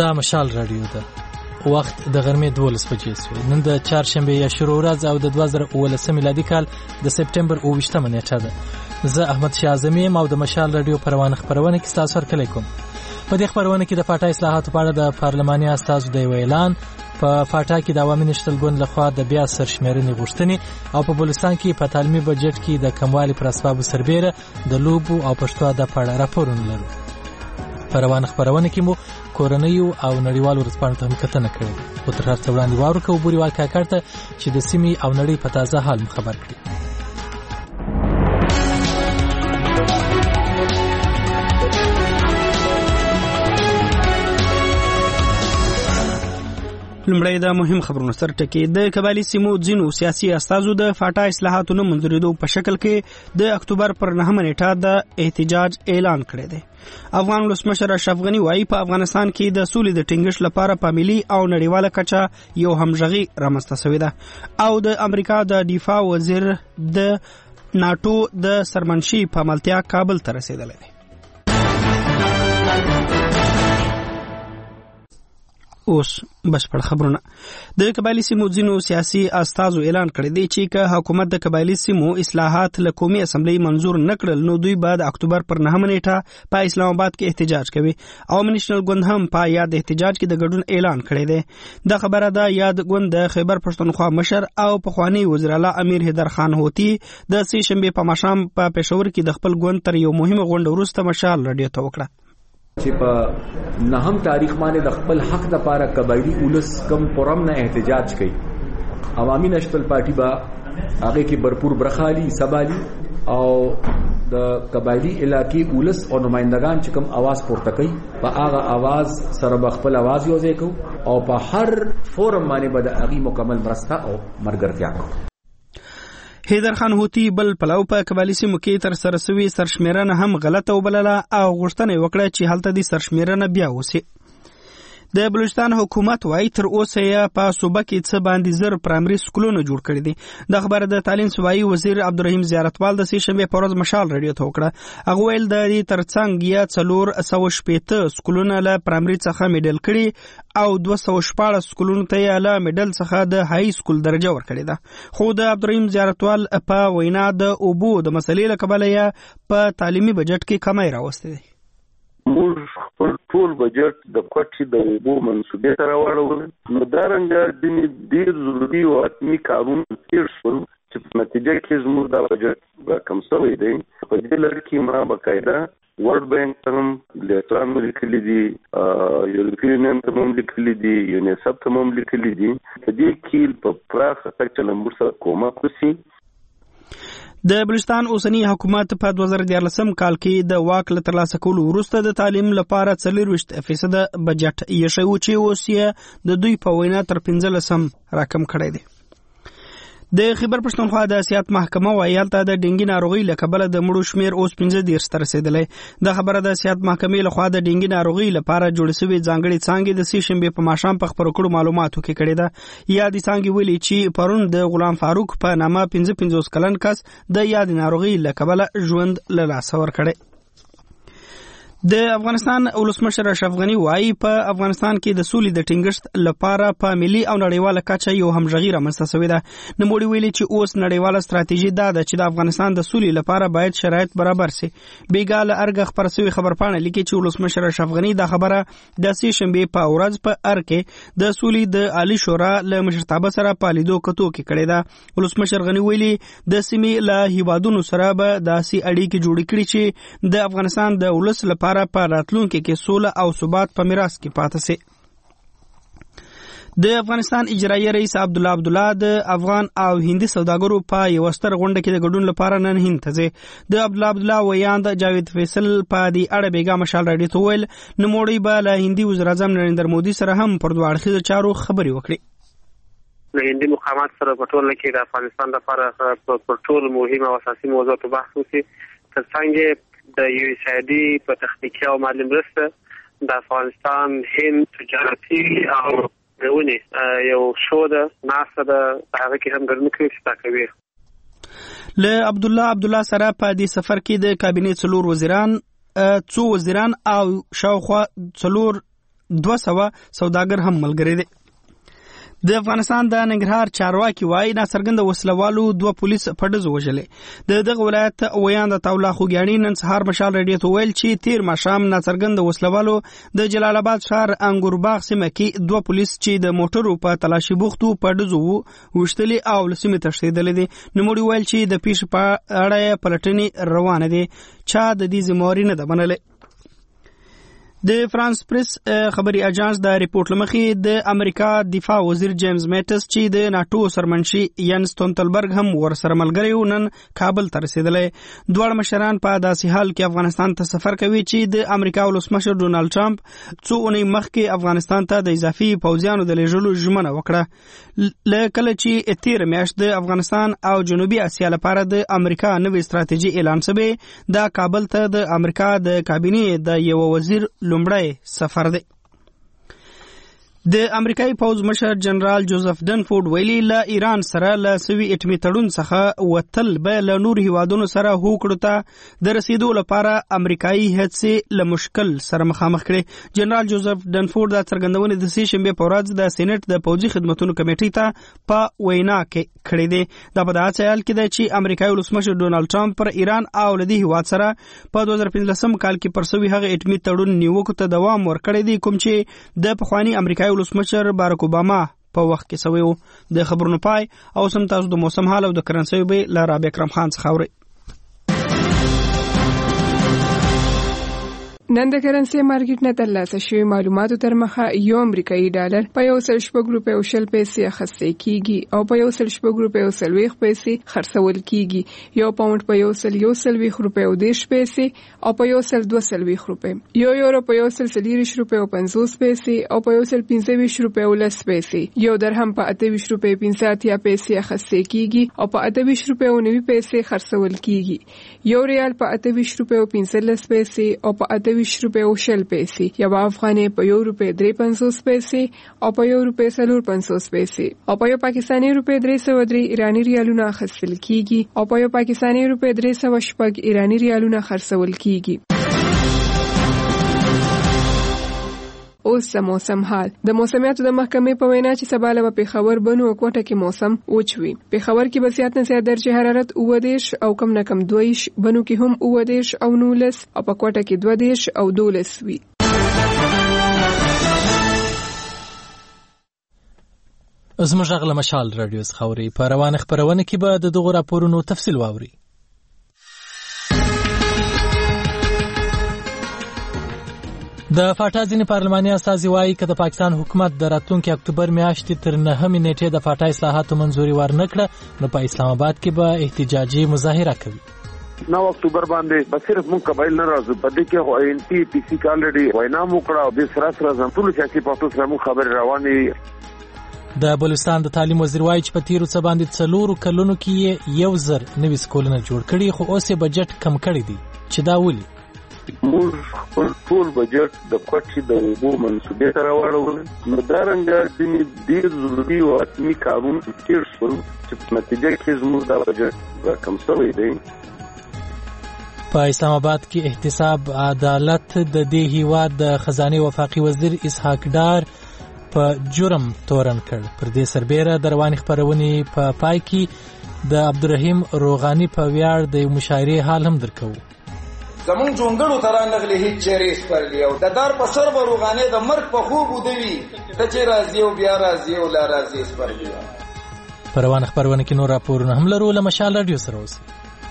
دا مشال رادیو ده. وخت د غرمې 12 بجې شوې. نن د چهارشنبه یا شروع ورځ او د 2019 میلادي کال د سپټمبر 28 نیټه ده. زه احمد شاه اعظمي او د مشال رادیو پروانه خبرونه کې تاسو سره کلیکم. په دې خبرونه کې د پاټا اصلاحاتو په اړه د پارلماني استازو د اعلان، په پاټا کې د عوامي نشتل ګوند لخوا د بیا سرشمیرنې غوښتنې او په بلوچستان کې په تعلیمي بجټ کې د کموالي پر اسبابو سربېره د لوبو او پښتو ادب په اړه راپورونه لرو. پروانه خبرونه کې مو کورنیو او نړیوالو ورځپاڼو ته هم کتنه کړې. خو تر هر څه وړاندې واورو کوو بوريوال کاکړ ته چې د سیمې او نړۍ په تازه حال خبر کړي. لمړی د مهم خبرونو سره ټکی. د قبایلی سیمو ځینو سیاسي استازو د فاټا اصلاحاتو نه منځورېدو په شکل کې د اکتوبر پر 9 نیټه د احتجاج اعلان کړی دی. افغان ولسمشر اشرف غنی وايي په افغانستان کې د سولې د ټینګښت لپاره په ملي او نړیواله کچه یو همغږي رامنځته شوې ده او د امریکا د دفاع وزیر د ناتو د سرمنشي په عملتیا کابل ته رسیدلی دی. اوس بشپړ خبرونه. د قبایلی سیمو ځینو سیاسي استازو اعلان کړی دی چې که حکومت د قبایلی سیمو اصلاحات له قومي اسمبلی منظور نکړل نو دوی به د اکتوبر پر 9 نیټه په اسلام آباد کې احتجاج کوي. عوامي نېشنل ګوند هم په یاد احتجاج کې د ګډون اعلان کړی دی. دا خبره ده یاد ګوند د خیبر پښتونخوا مشر او پخوانی وزیر اعلی امیر حیدر خان هوتی د سې شنبه په ماښام په پېښور کې د خپل ګوند تر یو مهمه غونډه وروسته مشال رادیو ته وکړه چې په 9 تاریخ باندې د خپل حق لپاره قبایلی اولس کم پرم نه احتجاج کوي. عوامي نېشنل پارټي با هغه کې भरपूर برخالي سبالي او د قبایلی علاقې اولس او نمائندگان چې کوم आवाज پورته کوي په هغه आवाज سره خپل आवाज یوځای کو او په هر فورم باندې به د هغه مکمل مرسته او مرګرتیا کو. حیدر خان هوتی بل پلاو په قبایلی سیمو کې تر سره سوي سرشمیرنه هم غلطه وبلله او غوښتنه وکړه چې هلته د سرشمیرنه بیا وسی. د بلوچستان حکومت وايي تر اوسه یې په صوبه کې څه باندې زر پرایمري سکولونه جوړ کړي دي. د خبره د تعلیم صوبایي وزیر عبدالرحیم زیارتوال د سې شنبه په ورځ مشال رادیو ته وکړه. هغه ویل د دې ترڅنګ یا 480 سکولونه له پرایمري څخه میډل کړي او 214 سکولونو ته یې له میډل څخه د هاي سکول درجه ورکړې ده. خو د عبدالرحیم زیارتوال په وینا د اوبو د مسلې له کبله یې په تعلیمي بجټ کې کمی راوستې ده. موږ خپل ټول بجټ د کوټې د اوبو منسوبې ته راوړل نو دا رنګه د ډېر ضروري او حتمي کارونه تیر شول چې په نتیجه کې زموږ د بجټ کم شوی دی. په دې لړ کې ما باقاعده ورلد بانک ته هم لیکلان لیکلي دي، یورپین یونین ته هم لیکلي دي، یونیسف ته هم لیکلي دي. په دې کې په پراخه کچه له موږ سره کومک وشي. د بلوچستان اوسنی حکومت په 2014 کال کې د واک له ترلاسه کولو وروسته د تعلیم لپاره 40% بجټ یې شوی چې اوس یې د دوی په وینا تر 15 راکم کړی دی. د خیبر پښتونخوا د سیاحت محکمه وايي هلته د ډینګي ناروغي له کبله د مړو شمیر اوس 15 ته رسیدلی. د خبره د سیاحت محکمې لخوا د ډینګي ناروغي لپاره جوړ شوی ځانګړي څانګې د سې شنبه په ماښام په خبرو کړو معلوماتو کې کړې ده. یاد څانګې ویلي چې پرون د غلام فاروق په نامه 55 کلن کس د یاد ناروغي له کبله ژوند له لاسه ورکړی. د افغانستان ولسمشر اشرف غنی وايي په افغانستان کې د سولې د ټینګښت لپاره په ملي او نړیواله کچه یو همغږي رامنځته شوې ده. نوموړي ویلي چې اوس نړیواله ستراتیژي دا ده چې د افغانستان د سولې لپاره باید شرایط برابر شي. بیګا له ارګ خبر شوی خبرپاڼه لیکي چې ولسمشر اشرف غنی دا خبره د سې شنبه په ورځ په ارګ کې د سولې د عالی شورا له مشرتابه سره په لیدو کتو کې کړې ده. ولسمشر غنی ویلي د سیمې له هیوادونو سره به داسې اړیکې جوړې کړي چې د افغانستان د ولس لپاره په راتلونکي کې سوله او ثبات په میراث کې پاتې شي. د افغانستان اجرایي رئیس عبدالله د افغان او هندي سوداګرو په یو ستر غونډه کې د ګډون لپاره نن هند ته ځي. د عبدالله ویاند جاوید فیصل په دې اړه بیګا مشال راډیو ته ویل نوموړي به له هندي وزیر اعظم نریندر مودي سره هم پر دوه اړخیزو چارو خبرې وکړي. د هندي مقامات سره په ټوله کې د افغانستان لپاره پر ټول مهمه او اساسي موضوعات بحث وشي. ترڅنګ د USAID په تخنیکي او مالي مرسته د افغانستان هند تجارتي او ونی یو شو ده ناسه ده هغه کې هم ګرځنه کوي چې تاکوي. له عبدالله سره په دې سفر کې د کابینې څلور وزیران او شاوخوا څلور 200 سوداګر هم ملګري دي. د افغانستان د ننګرهار چارواکي وایي ناڅرګنده وسلوالو 2 پولیس په ډزو وژلې. دغه ولایت ویان د تولا خوګیاڼي نن سهار مشال رادیو ته ویل چې تیر ماښام ناڅرګنده وسلوالو د جلال آباد ښار انګورباغ سیمه کې 2 پولیس چې د موټرو په تلاشي بوختو په ډزو وشتلي او لسمه تښتېدلې دي. نوموړي ویل چې د پیښې په اړه پلټنې روانه دي. چا د دې ذمہواري نه ده منلې. د فرانس پریس خبري اجانس د ریپورت لمخې د امریکا دفاع وزیر جیمز میټس چې د ناتو سرمنشي ین ستونتلبرګ هم ورسره ملګری و نن کابل ته رسیدلی. دواړه مشران په داسې حال کې افغانستان ته سفر کوي چې د امریکا ولسمشر ډونالد ټرمپ څو اونۍ مخکې افغانستان ته د اضافي پوځیانو د لیږلو ژمنه وکړه. له کله چې تیر میاشت د افغانستان او جنوبي اسیا لپاره د امریکا نوې ستراتیژي اعلان شوه، د کابل ته د امریکا د کابینې د یو وزیر لومړی سفر دی. د امریکایي پوځ مشر جنرال جوزف ډنفورد ویلي له ایران سره له سوي اټمي تړون څخه وتل به له نور هیوادونو سره هوکړو ته د رسیدو لپاره امریکایي هڅې له مشکل سره مخامخ کړي. جنرال جوزف ډنفورد د څرګندونې د سې شنبې په ورځ د سېنات د پوځي خدماتو کمیټې ته په وینا کې کړی دی. دا په داسې حال کې ده چې امریکایي ولسمشر ډونالد ټرمپ پر ایران او له دې هیواد سره په 2015 کال کې پر سوي هغه اټمي تړون نیوکو ته دوام ورکړی دی کوم چې د پخوانی امریکایي ولسمشر باراک اوباما په وخت کې سوی و. د خبرونو پای او سم تاسو د موسم حال او د کرنسي به ل رابع اکرم خان څخه اورئ. نن د کرنسي مارکیټ نه ترلاسه شوی معلوماتو تر مخه یو امریکایي ډالر په 1.4 روپیو پیسې اخیستل کیږي او په 1.4 روپیو پیسې خرڅول کیږي. یو پاوند په 1.4 روپیو پیسې او په 1.2 روپیو. یو یورو په 1.30 روپیو 50 پیسې او په 1.25 روپیو پیسې. یو درهم په 28 روپیو 50 پیسې اخیستل کیږي او په 28 روپیو 90 پیسې خرڅول کیږي. یو ریال په 28 روپیو 15 پیسې او په 28 روپیو 60 پیسې. یو افغانۍ په 1 روپیه 53 پیسې او په 1 روپیه 54 پیسې او په یو پاکستاني روپیه 303 ایرانی ریالونه اخیستل کیږي او په یو پاکستاني روپیه 306 ایرانی ریالونه خرڅول کیږي. اوس د موسم حال. د موسمیاتو د محکمې په وینا چې سبا له پېښور بنو او کوټه کې موسم وچوي. پېښور کې به زیات نه زیات درجه حرارت 29 او کم نه کم 22، بنو کې هم 29 او 19 او په کوټه کې 22 او 12 وي. زموږ غږ له مشال رادیو څخه اورئ. په روانه خپرونه کې به د دغو راپورونو تفصیل واورئ. د فاټا ځینې پارلماني استازي وایي که د پاکستان حکومت د راتلونکي اکتوبر میاشتې تر 9 نیټې د فاټا اصلاحاتو منظوري ورنکړه نو په اسلام آباد کې به احتجاجي مظاهره کوي. 9 اکتوبر باندې به صرف موږ قبایل نه راځو، په دې کې خو ان پی پی سی کالډي وینا مو کړه او د سره ټول سیاسي پارټو سره مو خبر روانې. د بلوچستان د تعلیم وزیر وایي چې په تیرو څه باندې 4 کلونو کې 1000 نوي سکولونه جوړ کړي خو اوس یې بجټ کم کړی دی چې دا ولې؟ موږ خپل ټول بجټ د کوټې د اوبو منسوبې ته راوړل نو دا رنګه ډېر ضروري او حتمي کارونه تیر شول چې په نتیجه کې زموږ دا بجټ کم شوی دی. په اسلام آباد کې احتساب عدالت د دې هیواد د خزانه وفاقي وزیر اسحاق ډار په جرم تورن کړ. پر دې سربېره د روانې خپرونې په پای کې د عبدالرحیم روغانی په ویاړ د مشاعرې حال هم درکو. زمون جونګړو تران نغلی هیڅ چیرې سپرلی او د دار په سر بروغانه د مرګ په خوب ودوي ته چې راځي او بیا راځي او لا راځي سپرلی. په روانه خپرونه کې نور راپورونه هم لرو. له مشال رادیو سره اوسئ.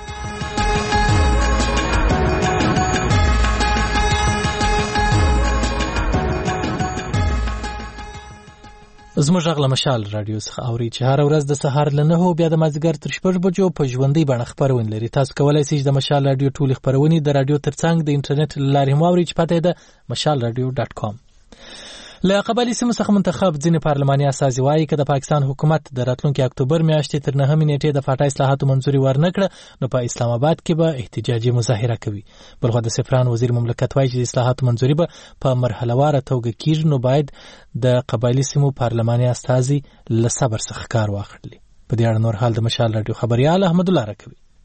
زموږ غږ له مشال رادیو څخه اوري چې هر ورځ د سهار له 9 بیا د مازدیګر تر 6 بجو په ژوندۍ بڼه خپرونه لري. تاسو کولای شئ د مشال رادیو ټول خپرونې د رادیو ترڅنګ د انټرنیټ لارې هم اورئ چې پته ده mashalradio.com. له قبایلی سیمو څخه منتخب ځینې پارلماني استازي وایي که د پاکستان حکومت د راتلونکي اکتوبر میاشتې تر 9 نیټې د فاټا اصلاحاتو منظوري ورنکړه نو په اسلام آباد کې به احتجاجي مظاهره کوي. بلخو د سفران وزیر مملکت وایي چې د اصلاحاتو منظوري به په مرحله واره توګه کیږي نو باید د قبایلی سیمو پارلماني استازي له صبر څخه کار واخلي. په دې اړه نور حال د مشال رادیو خبريال احمد الله راکوي.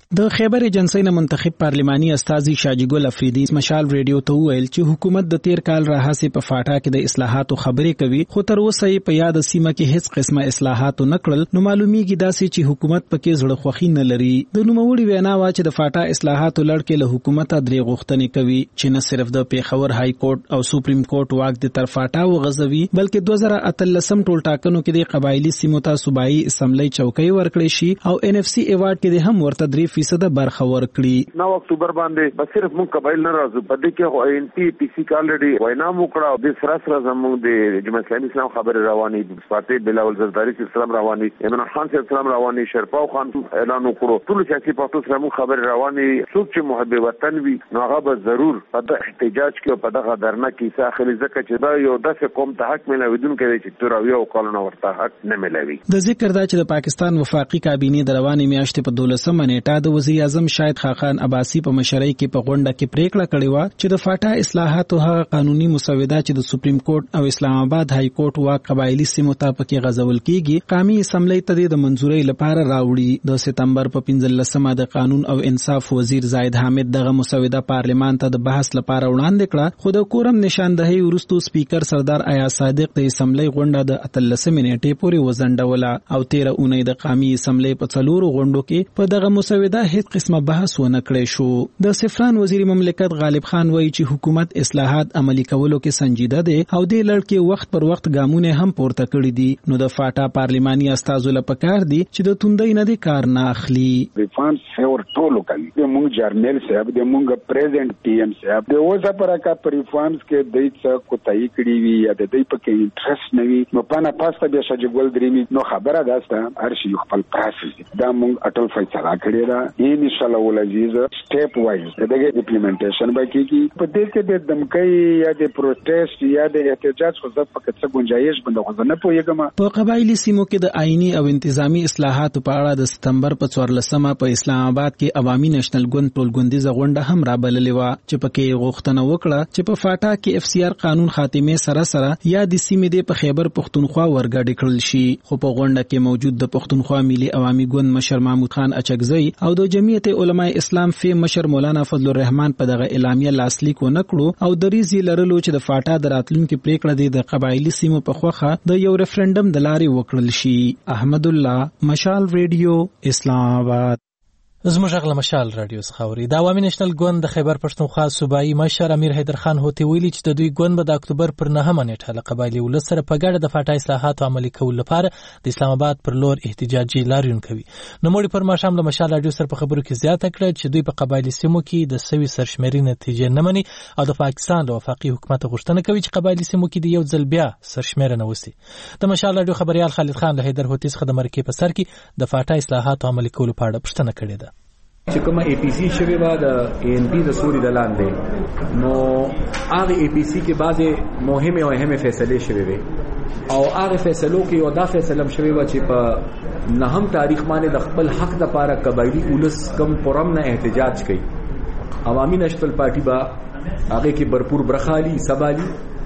د خیبر ایجنسی نه منتخب پارلماني استاذي شاجګل افریدي مشال ریډیو ته ویل چې حکومت د تیر کال راهسه په فاټا کې د اصلاحاتو خبرې کوي خو تر اوسه په یاد سیمه کې هیڅ قسمه اصلاحات نه کړل نو معلومیږي داسې چې حکومت پکې زړه خوښي نه لري د نوموړي وینا وا چې د فاټا اصلاحاتو لړ کې له حکومت درې غوښتنې کوي چې نه صرف د پیښور های کورټ او سپریم کورټ واک د تر فاټا وغځوي بلکې 2013 ټول ټاکنو کې د قبایلی سیمو ته صوبایي اسمبلی چوکۍ ورکړي شي او NFC ایوارډ کې هم ورته 3% برخه ورکړي 9 اکتوبر باندې بس صرف مونږ قبایل نه راځو په دې کې NPPC کالډي وینا وکړه او د سره زموږ د جمهوریت اسلامي خبر رواني فاتح بلاول زرداری اسلام رواني عمران خان اسلام رواني شرپاو خان اعلان وکړو ټول سیاسي پارټو سره مونږ خبر رواني څوک چې محب وطن وي نو هغه به ضرور په د احتجاج کې او په دغه درنه کې ساخلي ځکه چې دا یو داسې قوم ته حق ملويدون کوي چې تراوی او قانون ورته حق نه ملوي د ذکر دا چې د پاکستان وفاقي کابینه د رواني میاشتې په 12 نیټه د وزیر اعظم شاهد خاقان عباسی په مشرۍ کې په غونډه کې پریکړه کړې و چې د فاټا اصلاحاتو هغه قانوني مسوده چې د سپریم کورټ او اسلام آباد های کورټ واک قبایلی سیمو ته پکې غځول کیږي قومي اسمبلی ته د منځورۍ لپاره راوړي د سپتمبر په 15مه د قانون او انصاف وزیر زاید حامد دغه مسوده پارلمان ته د بحث لپاره وړاندې کړه خو د کورم نشاندهي ورستو سپیکر سردار آیا صادق د اسمبلی غونډه د 13 نیټې پورې وزنډوله او 13 اونۍ د قومي اسمبلی په څلورو غونډو کې په دغه مسوده هیڅ قسمه بحث ونه کړی شو د سفران وزیر مملکت غالب خان وایي چې حکومت اصلاحات عملی کولو کې سنجیده ده او د لړ کې وخت پر وخت ګامونه هم پورته کړی دي نو د فاټا پارلماني استازو لپاره کار دي چې د توندۍ نه دي کار نه اخلي ریفارمز فور ټولو کوي د مونږ جرنل صاحب د مونږ پریزیدنت ټي ام صاحب د اوسه پر کا ریفارمز کې د څه کوتای کړی وي یا د دې پکې انټرست نه وي نو پانا پاسته بیا شجګول درېمي نو خبره داسته هر شي خپل پروسس دا مونږ اټل فیصله کړی دا ان شاء الله ولعزیز سټیپ وایز دغه امپلیمنټیشن به کیږي په دې کې د دمکۍ یا د پروټیسټ یا د احتجاج خو ځکه پکې څه گنجائش بنده خو نه پوهیږم په قبایلی سیمو کې د آئینی او انتظامی اصلاحاتو په اړه د سپتمبر په 14مه په اسلام آباد کې عوامي نېشنل ګوند ټولګوندیزه غونډه هم رابللې و چې پکې غوښتنه وکړه چې په فاټا کې FCR قانون خاتمه سره یا د سیمې د په خیبر پښتونخوا ورګډ کړل شي خو په غونډه کې موجود د پښتونخوا ملي عوامي ګوند مشر محمود خان اچکزی او د جمعیت علماء اسلام فی مشر مولانا فضل الرحمن په دغه اعلامیه لاسلیک ونکړو او د ریزي لرلو چې د فاټا د راتلونکو پریکړه د قبایلی سیمو په خوخه د یو ریفرندم د لارې وکړل شي احمد الله مشال ریډیو اسلام آباد زموږ غل مشال رادیو څخه د عوامي نېشنل ګوند د خیبر پښتونخوا صوبایي مشر امیر حیدر خان هوتي ویلي چې د دوی ګوند به د اکتوبر پر 9 نیټه له قبایلی ولس سره په ګډه د فاټا اصلاحاتو عملي کولو لپاره د اسلام آباد پر لور احتجاجي لاریون کوي نو موږ پر ماښام له مشال رادیو سره په خبرو کې زیاته کړه چې دوی په قبایلی سیمو کې د سوي سرشمېري نتیجې نه مني او د پاکستان له وفاقي حکومت غوښتنه کوي چې قبایلی سیمو کې د یو ځل بیا سرشمېره نه وسی د مشال رادیو خبريال خالد خان له حیدر هوتي څخه د مرکې په سر کې د فاټا اصلاحاتو عملي کولو په اړه پوښتنه کړې ده چې کومه APC شوی و د ANP د سوري د لاندې نو هغه APC کې بعضه مهمه او اهمه فیصله شوی وي او هغه فیصلو کې یو دا فیصله شوی و چې په 9 تاریخ باندې د خپل حق د لپاره قبایلی اولس کم پرم نه احتجاج کړي عوامي نېشنل پارټي با هغه کې भरपूर برخالي سبالي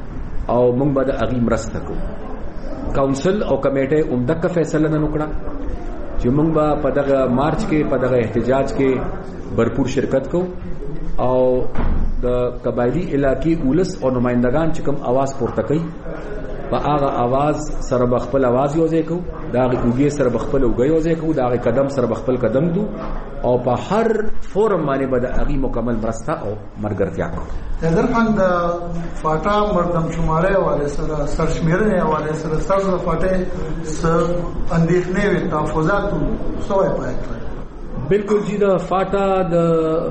او موږ به د اغي مرسته کوو کونسل او کمیټه اومدک فیصله نه وکړه چې موږ به په دغه مارچ کې په دغه احتجاج کې भरपूर شرکت کوو او د قبایلی علاقې اولس او نمائندگان چې کوم आवाज پورته کوي په هغه आवाज سره بخپل आवाज یوځای کوو دا هغه اوګي سره بخپل اوګي یوځای کوو دا هغه قدم سره بخپل قدم دو او په هر فورم باندې به د هغه مکمل مرسته او مرګرتیا کوو حیدر خان د فاټا مردم شماره والے سره سرشمیرنه والے سره سره فاټه سر اندېښنې وي تحفظات سوې پاتې بالکل جی د فاټا د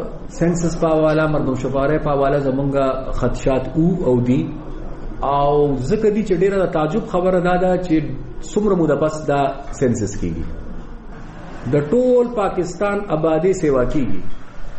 سنسس په حواله مردم شماره په حواله زمونږه خدشات او دي او ځکه دي چې ډیره د تعجب خبره ده چې څومره موده پس دا سنسس کیږي د ټول پاکستان آبادی سیوا کیږي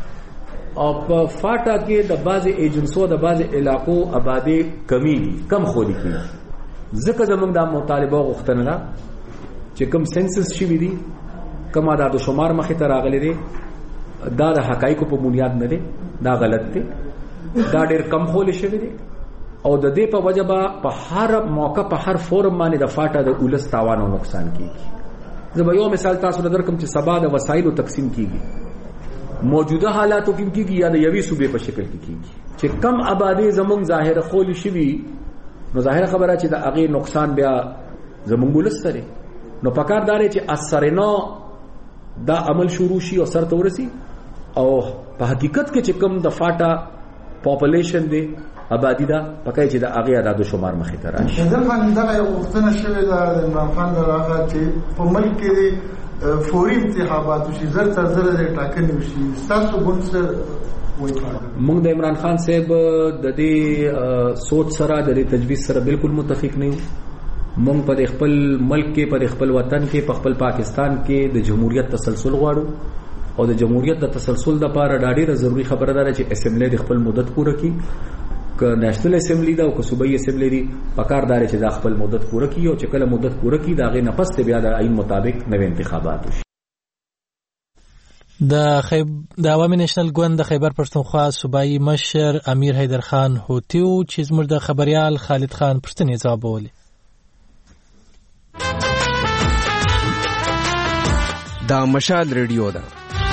او په فاټا کې د بعض ایجنسو د بعض علاقو آبادی کمی دي کم خوري کیږي ځکه زمونږ د مطالبه غوښتنه ده چې کم سنسس شي دي کم عدد شمار مخې ته راغلي دي دا د حقایقو په بنیاد نه دي دا غلط دي دا ډېر کم خول شوی دي او د دې په وجه په هر موقع په هر فورم باندې د فاټا د اولس تاوان او نقصان کیږي زه به یو مثال تاسو درکم چې سبا د وسایلو تقسیم کیږي موجوده حالاتو کې کیږي یا د یوې صوبې په شکل کې کیږي چې کم آبادی زمونږ ظاهر خول شوي نو ظاهر خبره چې د هغې نقصان بیا زمونږ ولس سره نو پکار داري چې اثرنا دا عمل شروع شي او سر ته ورسي او په حقیقت کې چې کم د فاټا پاپولیشن دی آبادی دا پکای چې د هغې عدد و شمار مخې ته راشي. ځکه دغه یو غوښتنه شوې ده د عمران خان د راغه چې په ملک کې فوري انتخابات وشي زر تر زر ټاکنې وشي ستاسو ګوند سره موږ د عمران خان صاحب د دې سوچ سره د دې تجویز سره بالکل متفق نه یو. موږ په خپل ملک کې په خپل وطن کې په خپل پاکستان کې د جمهوریت تسلسل غواړو او د جمهوریت د تسلسل لپاره ډېره ضروری خبره ده چې اسمبلی د خپل مدت پوره کړي که نېشنل اسمبلی دا او که صوبایي اسمبلی دی پکار دار چې دا خپل مدت پوره کړي او چې کله مدت پوره کړي دا غي نفس ته بیا د عین مطابق نوې انتخابات وشي. د عوامي نېشنل ګوند د خیبر پښتونخوا صوبایي مشر امیر حیدر خان هوتیو چې زموږ د خبريال خالد خان پښتنې ځوابولې. دا مشال ریډیو ده.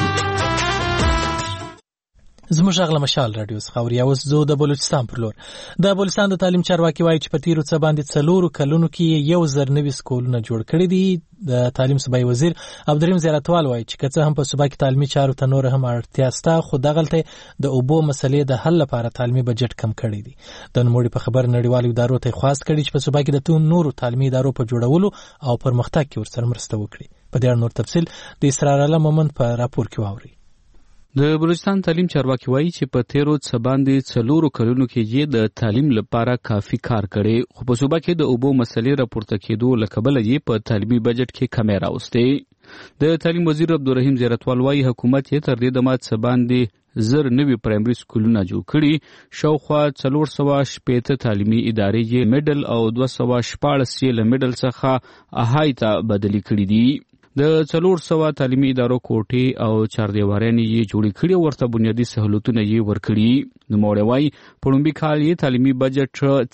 زموږ غږ له مشال رادیو څخه اوري. اوس زه د بلوچستان پر لور. د بلوچستان د تعلیم چارواکي وایي چې په تیرو څه باندې 4 کلونو کې 1000 نوي سکولونه جوړ کړي دي. د تعلیم صوبایي وزیر عبدالرحیم زیارتوال وایي چې که څه هم په صوبا کې تعلیمي چارو ته نور هم اړتیا شته خو دغلته د اوبو مسلې د حل لپاره تعلیمي بجټ کم کړی دی. د نوموړي په خبر نړیوالو ادارو ته خواست کړي چې په صوبا کې د نورو تعلیمي ادارو په جوړولو او پرمختګ کې ورسره مرسته وکړي. په دې اړه نور تفصیل د اسرار الله مومند په راپور کې واوري. د بلوچستان تعلیم چارواکي وایي چې په تیرو څه باندې 4 کلونو کې یې د تعلیم لپاره کافي کار کړی خو په صوبا کې د اوبو مسلې راپورته کېدو له کبله یې په تعلیمي بجټ کې کمی راوستې. د تعلیم وزیر عبدالرحیم زیارتوال وایي حکومت یې تر دې دمه څه باندې 1000 نوي پرایمري سکولونه جوړ کړي. شاوخوا 460 تعلیمي ادارې یې میډل او 214 یې له میډل څخه اهای ته بدلي کړي دي. د 400 تعلیمي ادارو کوټې او چاردیوارانې یې جوړې کړي او ورته بنیادي سهولتونه یې ورکړي. نوموړی وایي په لومړي کال یې تعلیمي بجټ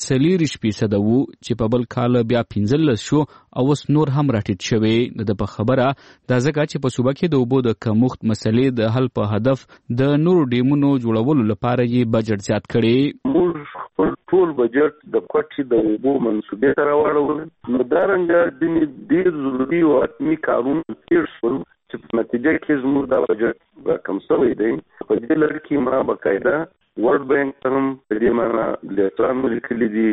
40% وو چې په بل کال بیا 15 شو او اوس نور هم راټیټ شوی. د په خبره دا ځکه چې په صوبا کې د اوبو د کمښت مسلې د حل په هدف د نورو ډیمونو جوړولو لپاره یې بجټ زیات کړي. ټول بجټ د کوټې د اوبو منصوبې سره واړول نو دا رنګه د ډیر ضروري او حتمي کارونه تیر شول چې په نتیجه کې زموږ د بجټ کم شوی دی. په دې لړ کې ما باقاعده ورلد بانک هم په دې معنا لیټران لیکلي دي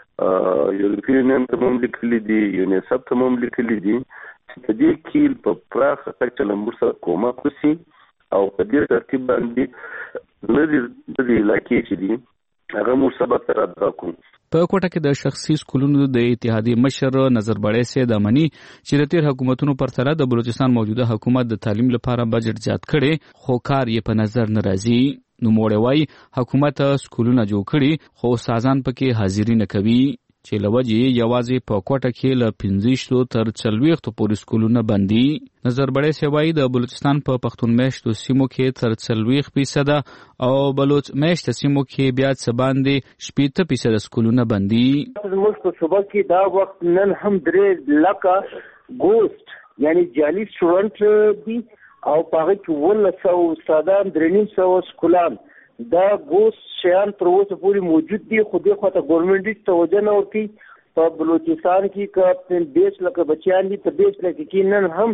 یورپین یونین ته هم لیکلي دي یونیسف ته هم لیکلي دي چې په دې کې په پراخه کچه لمبر سره کومک وشي او په دې ترتیب باندې لري د علاقې چې دي هغه مو سبق تر ادا کوم. په کوټه کې د شخصي سکولونو د اتحادیې مشر نظر بړې سید امني چې د تیر حکومتونو پرتله د بلوچستان موجوده حکومت د تعلیم لپاره بجټ زیات کړي خو کار یې په نظر نه راځي. نوموړی وایي حکومت سکولونه جوړ کړي خو استادان پکې حاضري نه کوي چې له وجې یوازې په کوټه کې له 15 تر 40 پورې سکولونه بندي. نظر بړې سیوای د بلوچستان په پښتون میشتو سیمو کې تر 40% او بلوچ میشت سیمو کې بیا څه باندې 70% سکولونه بندي. موږ په صوبا کې دا وخت نن هم 3 لک ګوست یعنی جعلي سټوډنټ دي او پاره کې 100 استادان 300 سکولان دا ګوس شیان تر اوسه پورې موجود دي خو دغه ته ګورنمنت هیڅ توجه نه ورکوي. په بلوچستان کې که 20 لک بچیان دي ته 20 لک کې نن هم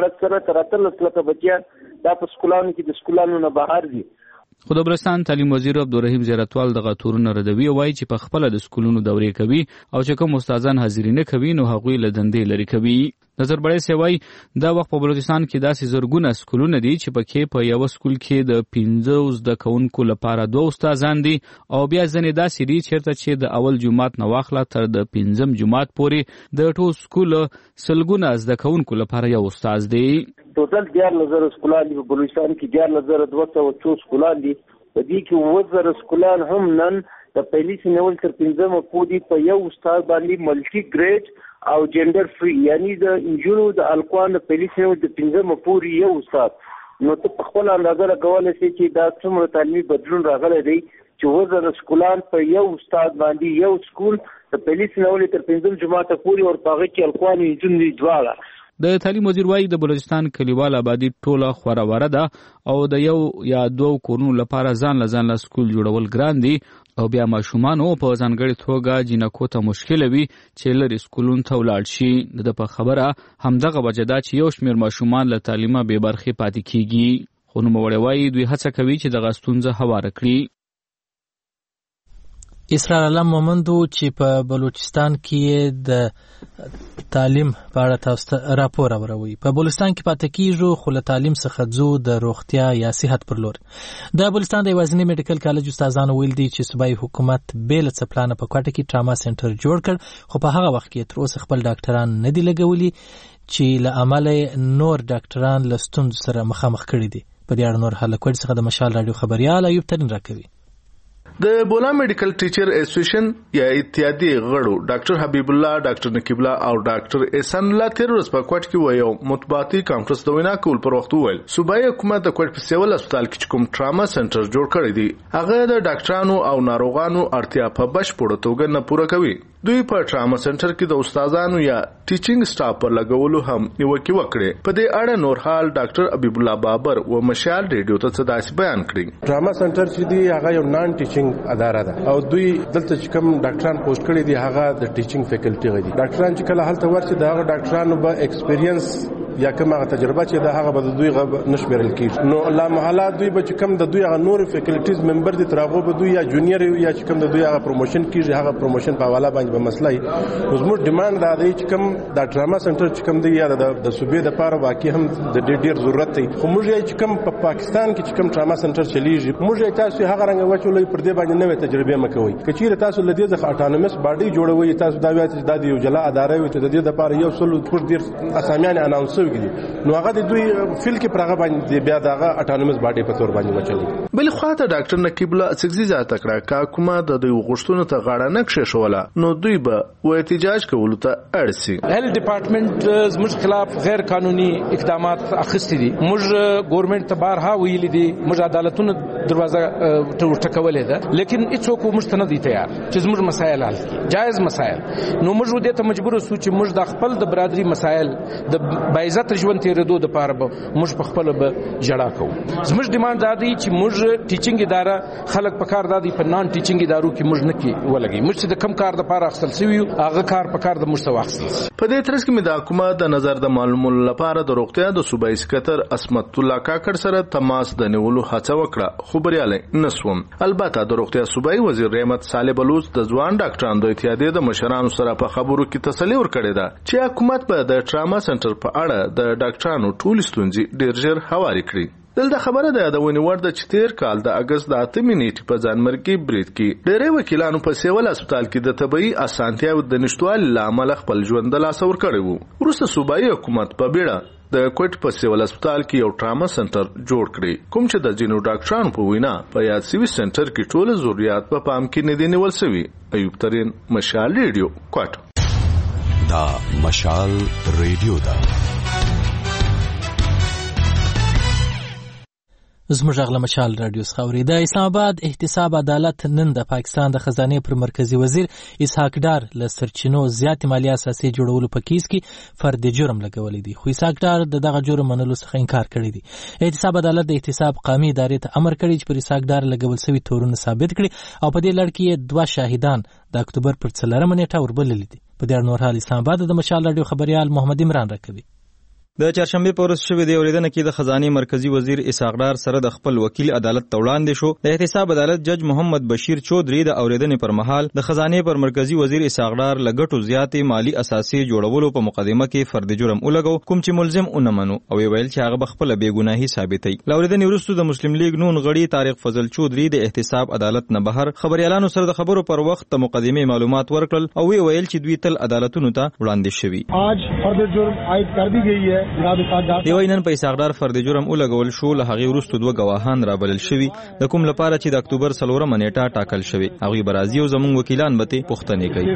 13 لک بچیان دا په سکولانو کې د سکولانو نه بهر دي. خو د بلوچستان تعلیم وزیر عبدالرحیم زیارتوال دغه تورونه ردوي او وایي چې په خپل د سکولونو دورې کوي او چې کوم استادان حاضري نه کوي نو هغوی له دندې لري کوي. نظر بړې سیوای دا وخت په بلوچستان کې داسې زرګونه سکولونه دي چې پکې په یو سکول کې د 15 زده کوونکو لپاره 2 استادان دي او بیا ځنې داسې دي چېرته چې د اول جمعات نه واخله تر د 5م جمعات پورې د ټول سکول سلګونه زده کوونکو لپاره یو استاد دی. ټوټل 14000 سکولان دي په بلوچستان کې 11200 سکولان دي. په دې کې 1000 سکولان هم نن د پهلي سنول تر 5م پورې په یو استاد باندې ملټي ګریډ او جندر فری یعنی د انجونو د الکوان د پهلي سنول د 5م پورې یو استاد. نو ته په خپل اندازه لګولای شې چې دا څومره تعلیمي بدلون راغلی دی چې 1000 سکولان په یو استاد باندې یو سکول د پهلي سنول تر 5م جماعت پورې او پاغه کې الکوان انجون دي دواړه د تعلیم وزیر وایي د بلوچستان کلیوال آبادی ټوله خورواره ده او د یو یا دوه کورونو لپاره ځان له سکول جوړول ګران دي او بیا ماشومانو په ځانګړې توګه جنکو ته مشکل وي چې لري سکولون ته ولاړ شي. د په خبره همدغه وجه ده چې یو شمېر ماشومان له تعلیمه بې برخې پاتې کیږي. خو نوموړی وایي دوی هڅه کوي چې دغه ستونزه هواره کړي. اسرار علم مومند چې په بلوچستان کې د تعلیم په اړه تاسو ته راپور اوروي. په بلوچستان کې پاتې کیږو خو له تعلیم څخه ځو د روغتیا یا صحت پر لور. د بلوچستان د یوازینی میډیکل کالج استادانو ویل دي چې صوبایي حکومت بیل څه پلان په کوټه کې ټراما سنټر جوړ کړ خو په هغه وخت کې تر اوسه خپل ډاکټران نه دي لګولي چې له عمله نور ډاکټران له ستونزو سره مخامخ کړي دي. په دې اړه نور هلکوټ څخه د مشال رادیو خبريال ایوب ترین راکوي. د بولا میډیکل ټیچر اسوسییشن یا اتحادیه غړو ډاکټر حبیب الله، ډاکټر نقیب الله او ډاکټر احسان الله تیر ورځ په کوټ کې وایو مطبوعاتي کانفرنس د وینا کول پر وخت وویل صوبایي حکومت د کوټ په سیول هسپتال کې کوم ټراما سنټر جوړ کړی دی هغه د ډاکټرانو او ناروغانو اړتیا په بشپړه توګه نه پوره کوي. دوی په ټراما سنټر کې د استادانو یا ټیچینګ سټاف پر لګولو هم نیوکه وکړه. په دې اړه نور حال ډاکټر حبیب الله بابر و مشال ریډیو ته داسې بیان کړی. ټراما سنټر چې دی هغه یو نان ټیچینګ اداره ده او دوی دلته چې کوم ډاکټران پوسټ کړي دي هغه د ټیچینګ فیکلټي غدي. ډاکټران چې کله هلته ورسي دا ډاکټرانو به ایکسپیرینس یا کومه تجربه چې دا هغه به دوی غو نشبرل کیږي. نو لا محاله دوی به چې کوم د دوی هغه نور فیکلټیز ممبر دي ترغه به دوی یا جونیئر یا چې کوم د دوی هغه پروموشن کیږي هغه پروموشن په حواله باندې به مسله وي. زموږ ډیماند دا دی چې کوم د ټراما سنټر چې کوم دی یا د صوبې د پاره واقعي هم د ډېر ضرورت دی. خو موږ یې چې کوم په پاکستان کې چې کوم ټراما سنټر چلیږي موږ یې تاسو هغه رنګ وچولې پر دې باندې نوې تجربه مکوئ. کچېره تاسو لدې ځخه اټانومس باډي جوړوي تاسو دا وایي چې د یو جلا ادارې وي چې د دې لپاره یو څل پور ډیر اسامیان اناونس وکړي نو هغه دوی فیل کې پرغه باندې بیا دغه اټانومس باډي په تور باندې وچلي. بل خو ته ډاکټر نقیب الله سګزي ذات کړه کا کومه د دوی غوښتنو ته غاړه نه کښې شوله نو دوی به و احتجاج کولو ته اړ سي. هیلث ډپارټمنټ زموږ خلاف غیر قانوني اقدامات اخیستي دي. موږ ګورنمنت ته بارها ویلي دي موږ عدالتونو دروازه ټکولې ده لیکن هیڅوک موږ ته نه دي تیار چې زموږ مسایل حل کړي جایز مسایل. نو موږ دې ته مجبور سو چې موږ د خپل د برادری مسایل د باعزت ژوند تیرېدو د پاره به موږ په خپل به جړا کوو. زموږ ډیماند دا دی چې موږ ټیچینګ اداره خلک په کار دادي په نان ټیچینګ ادارو کې موږ نه کې ولګي. موږ د کم کار د پاره اخصل سوي هغه کار په کار د موږ سره واخلي. په دې ترڅ کې مې د حکومت د نظر د معلومولو لپاره د روغتیا د صوبایي سکتر اسمت الله کاکړ سره تماس د نیولو هڅه وکړه خو بریالي نشوم. البته د روغتیا صوبایي وزیر رحمت صالح بلوچ د ځوان ډاکټرانو د اتحادیې د مشرانو سره په خبرو کې تسلی ورکړې ده چې حکومت به د ټراما سنټر په اړه د ډاکټرانو ټول ستونزې ډیر ژر هواري کړي. دلته خبره ده د ونیوړ د 4 کال د اگست د 8 نیټې په ځانمرګي برید کې ډېری وکیلانو په سیول هسپتال کې د طبي اسانتیاو د نشټوالي لامل خپل ژوند د لاس ور کړی وو. وروسته صوبایي حکومت په بیړه د کوټ په سیول هسپتال کې یو ټراما سنټر جوړ کړی کوم چې د جنو ډاکټرانو په وینا په یاد سیوي سنټر کې ټول ضرورت په پام کې نه دي نیول شوی. ایوب ترین مشال ریډیو کوټ. دا مشال ریډیو دا زموږ غل مشال رادیو خاوري. د اسلام آباد احتساب عدالت نن د پاکستان د خزانه پر مرکزی وزیر اسحاق ډار له سرچینو زیات مالی اساسي جوړولو په کیس کې فرد جرم لګولې دي خو اسحاق ډار دغه جرم منلو څخه انکار کړی دی. احتساب عدالت د احتساب قومي ادارې ته امر کړی چې پر اسحاق ډار لګول شوی تورونه ثابت کړي او په دې لړ کې 2 شاهدان د اکتوبر پر 4 نیټه وربلل دي. په دې نور حال اسلام آباد د مشال رادیو خبريال محمد عمران راکوي. د چهارشنبه په ورځ شوې د اوریدنې کې د خزانه مرکزی وزیر اسحاق ډار سره د خپل وکیل عدالت ته وړاندې شو. د احتساب عدالت جج محمد بشیر چودري د اوریدنې پر مهال د خزانه پر مرکزی وزیر اسحاق ډار لګټو زیاتې مالی اساسي جوړولو په مقدمه کې فرد جرم ولګو کوم چې ملزم اونمنو او ویل چې هغه خپل بیګناهي ثابتوي. د اوریدنې وروسته د مسلم لیگ نون غړي طارق فضل چودري د احتساب عدالت نه بهر خبريالانو سره د خبرو پر وخت د مقدمه معلومات ورکړل او ویل چې دوی تل عدالتونو ته وړاندې شوي. आज فرد جرم عائد कर दी गई है जनाब اسحاق دی وینن په اسحاق ډار فرد جرم ولګول شو. له هغه وروسته 2 گواهان را بلل شوي د کوم لپاره چې د اکتوبر 4 نیټه ټاکل شوی. هغه برازي او زموږ وکیلان به پوښتنه کوي.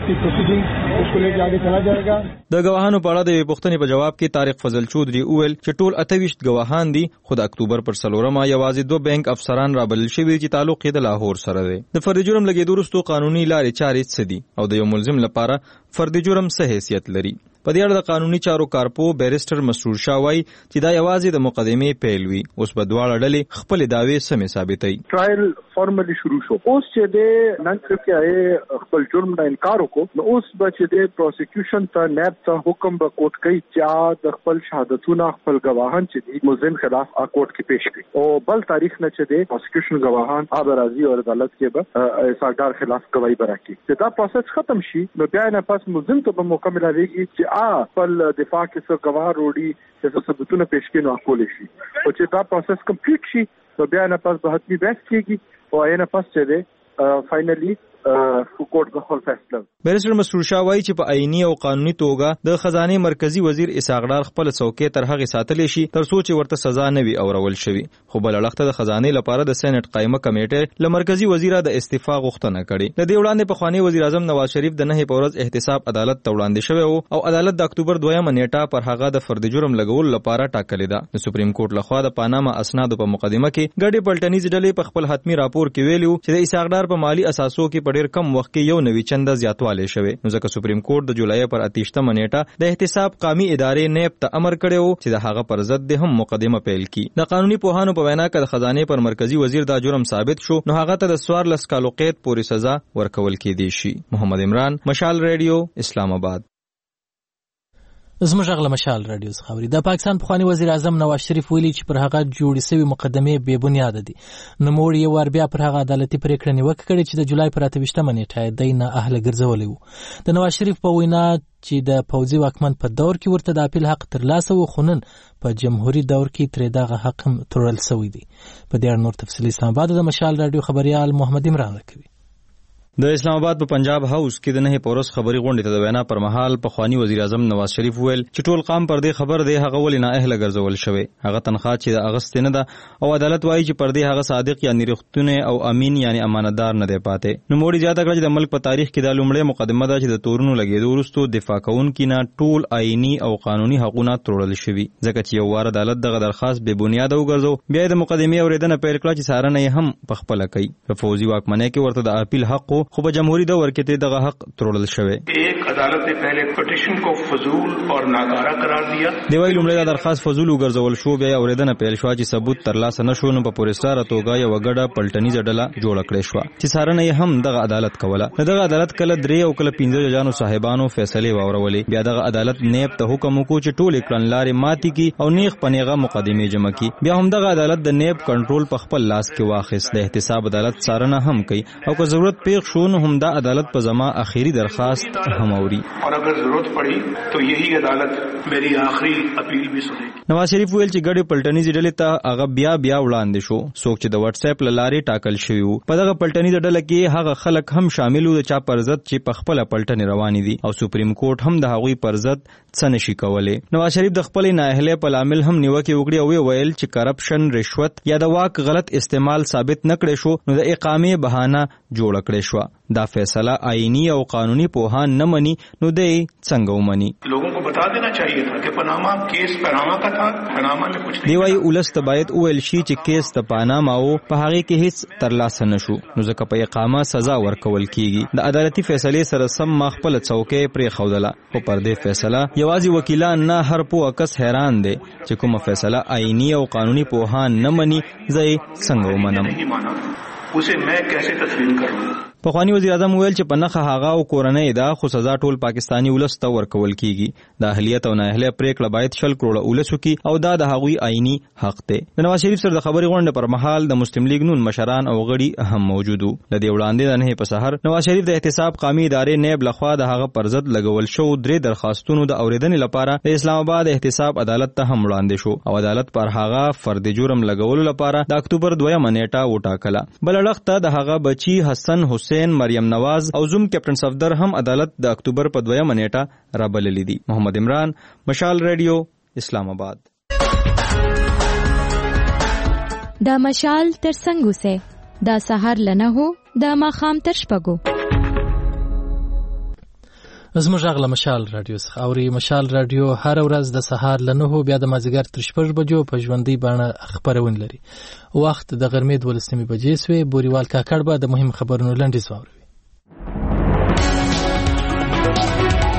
د گواهانو په اړه د پوښتنې په جواب کې طارق فضل چودري وویل چې ټول 28 گواهان دي خو د اکتوبر پر 4 یوازې 2 بانک افسران را بلل شوي چې تعلق یې د لاهور سره دی. د فرد جرم لګیدو وروسته قانوني لارې چارې څه دي او د یو ملزم لپاره فردي جرم څه حیثیت لري. په دې اړه د قانوني چارو کارپو بیرسټر مسرور شاه وایي چې دا یوازې د مقدمې پیل وي. اوس په دواړه ډلې خپل دعوې سمې ثابتوي. ټرایل فارملی شروع شو. اوس چې د نن کې خپل جرم نه انکار وکړو نو اوس به چې د پروسیکیوشن ته نیب ته حکم به کوټ کوي چې د خپل شهادتونه خپل گواهان چې د ملزم خلاف کوټ کې پیش کړي او بل تاریخ نه چې د پروسیکیوشن گواهان راځي او عدالت کې به اساګدار خلاف گواہی ورکړي. چې دا پروسس ختم شي نو بیا نه پس ملزم ته به موقع ملایږي چې خپل دفاع کې څه گواه وروړي چې ثبوتونه پیش کړي نو خپل شي او چې دا پروسس کمپلیټ شي نو بیا نه پس به حتمی بحث کیږي او نه پس چې ده فائنلی کوټ د خپل فیصله. بیرسټر مسرور شاه وایي چې په آئینی او قانوني توګه د خزانه مرکزی وزیر اسحاق ډار خپل څوکۍ تر هغه ساتلې شي تر څو چې ورته سزا نه وي اورول شوی. خو بل اړخ د خزانه لپاره د سېنات قائمه کمیټه له مرکزی وزیره د استعفا غوښتنه کړې. د دې وړاندې په خوانی وزیر اعظم نواز شریف د 9 په ورځ احتساب عدالت ته وړاندې شوی او عدالت د اکتوبر 2 نیټه پر هغه د فرد جرم لګول لپاره ټاکلې ده. د سپریم کورټ لخوا د پاناما اسناد په مقدمه کې ګډې پلټنیز ډلې په خپل حتمی راپور کې ویلو چې د اسحاق ډار په مالی اساسو کې په ډېر کم وخت کې یو نوی چنده زیاتوالی شوی. نو ځکه سپریم کورټ د جولای پر 28 نیټه د احتساب قومي ادارې نیب ته امر کړی چې د هغه پر ضد هم مقدمه پیل کړي. د قانوني پوهانو په وینا کې د خزانه پر مرکزی وزیر دا جرم ثابت شو نو هغه ته د 14 کالو قید پورې سزا ورکول کېدی شي. محمد عمران، مشال ریډیو، اسلام آباد. زموږ غل مشال رادیو خبري. د پاکستان پخوانی وزیر اعظم نواز شریف ویلي چې پر هغه جوړې شوی مقدمه بې بنیاد دي. نو موږ یو ور بیا پر هغه عدالتي پریکړه نیوکه کړې چې د جولای پر 28 نیټه د نه اهل ګرځولې وو. د نواز شریف په وینا چې د پوځي واکمن په دور کې ورته د اپیل حق ترلاسه و خونن په جمهوریت دور کې ترې دغه حق هم تړل شوی دی. په دې اړه نور تفصیلی اسلام آباد د مشال رادیو خبريال محمد عمران راکوي. د اسلام آباد په پنجاب هاوس کې د 9 پورس خبري غونډې ته د وینا پر مهال په خوانی وزیر اعظم نواز شریف ویل چې ټول قام پر دې خبر دی هغه ولې نه اهل ګرځول شوی. هغه تنخواه چې د اغست نه ده او عدالت وایي چې پر دې هغه صادق یعنی رښتونه او امین یعنی امانتدار نه دی پاتې. نو موړي زیاته کړ چې د ملک په تاریخ کې د لومړی مقدمه ده چې د تورونو لګیدو وروسته دفاع کوونکي نه ټول آئینی او قانوني حقوقونه تړل شوي. ځکه چې یو وار عدالت دغه درخواست به بنیاد وګرځو بیا د مقدمې اوریدنه پیل کړه چې سارنه یې هم په خپل کوي. په فوزي واکمنۍ کې ورته د اپیل حق خو په جمهوریت ورکته دغه حق تړل شوی. ایک عدالت نے پہلے پٹیشن کو فضول اور ناکارہ قرار دیا. دی ویل لومړی درخواست فضول وګرځول شو بیا اوریدنه پیل شو چې ثبوت ترلاسه نشو نو په پولیسار توګه یو غډه پلټنیز ډله جوړ کړې شو چې سارنه یې هم دغه عدالت کوله. دغه عدالت کله 3 او کله 15 ججانو صاحبانو فیصله واورولې. بیا دغه عدالت نیب ته حکم وکړ چې ټول کړنلارې ماتي کی او نیغ پنیغه مقدمه جمع کی. بیا هم دغه عدالت د نیب کنټرول په خپل لاس کې واخیست. د احتساب عدالت سارنه هم کوي او که ضرورت پیښ شو نو هم دا عدالت په زما اخیری درخواست هم اوري اور اگر ضرورت پڑی تو یہی عدالت میری آخری اپیل بھی سنے. نواز شریف ویل چې ګډې پلټنیز ډلې ته هغه بیا وړاندې شو. څوک چې د واتس اپ لارې ټاکل شوی وو په دغه پلټنیز ډله کې هغه خلک هم شامل وو چې پر ضد چې په خپل پلټنې روانې دي او سپریم کورټ هم د هغوی پر ضد څه نشي کولای. نواز شریف د خپل نااهلۍ په لامل هم نیوکه وکړي او ویل چې کرپشن، رشوت یا د واک غلط استعمال ثابت نکړي شو نو د اقامې بهانه جوړ کړي شو. دا فیصله آئینی او قانونی پوهان نه مني نو دی څنګه ومني. لوگوں کو بتا دینا چاہیے تھا کہ پاناما کیس پاناما کا تھا. پاناما میں کچھ دی وای ولست باید ویل شي چې کیس د پاناما او په هغه کې هیڅ ترلاسه نشو نو ځکه په اقامه سزا ورکول کیږي. د عدالتي فیصله سره سم خپل څوکۍ پرې خودله او پر دې فیصله یوازې وکیلان نه هر پوه کس حیران دي چې کومه فیصله آئینی او قانوني پوهان نه مني زه څنګه ومنم. اسے میں کیسے تسلیم کروں. پخوانی وزیر اعظم ویل چې په نخښه هغه او کورنۍ ده خو سزا ټول پاکستانی ولس ته ورکول کیږي. د اهلیت او نااهلیت پریکړه باید 100 کروڑه ولس وکړي او دا د هغوی آئینی حق دی. د نواز شریف سره د خبرې غونډې پر مهال د مسلم لیگ نون مشران او غړي هم موجود وو. د دې وړاندې د 9 په سحر نواز شریف د احتساب قومي ادارې نیب لخوا د هغه پر ضد لګول شو 3 درخواستونو د اوریدنې لپاره د اسلام آباد احتساب عدالت ته هم وړاندې شو او عدالت پر هغه فرد جرم لګولو لپاره د اکتوبر 2 نیټه وټاکله. بل اړخ ته د هغه بچی حسن حسین مریم نواز او زوم کیپټن صفدر هم عدالت د اکتوبر په 2 نیټه رابللې دي. محمد عمران، مشال ریډیو، اسلام آباد. دا مشال تر څنګه سه دا سحر لنه هو دا ماخام تر شپګو. زموږ غل مشال رادیو څخه اوري. مشال رادیو هر ورځ د سهار له 9 بیا د مازیګر تر 6 بجو په ژوندۍ باندې خبرونه لري. وخت د غرمې 12 بجې سوی. بوريوال کاکړ به د مهم خبرونو لنډیز واوري.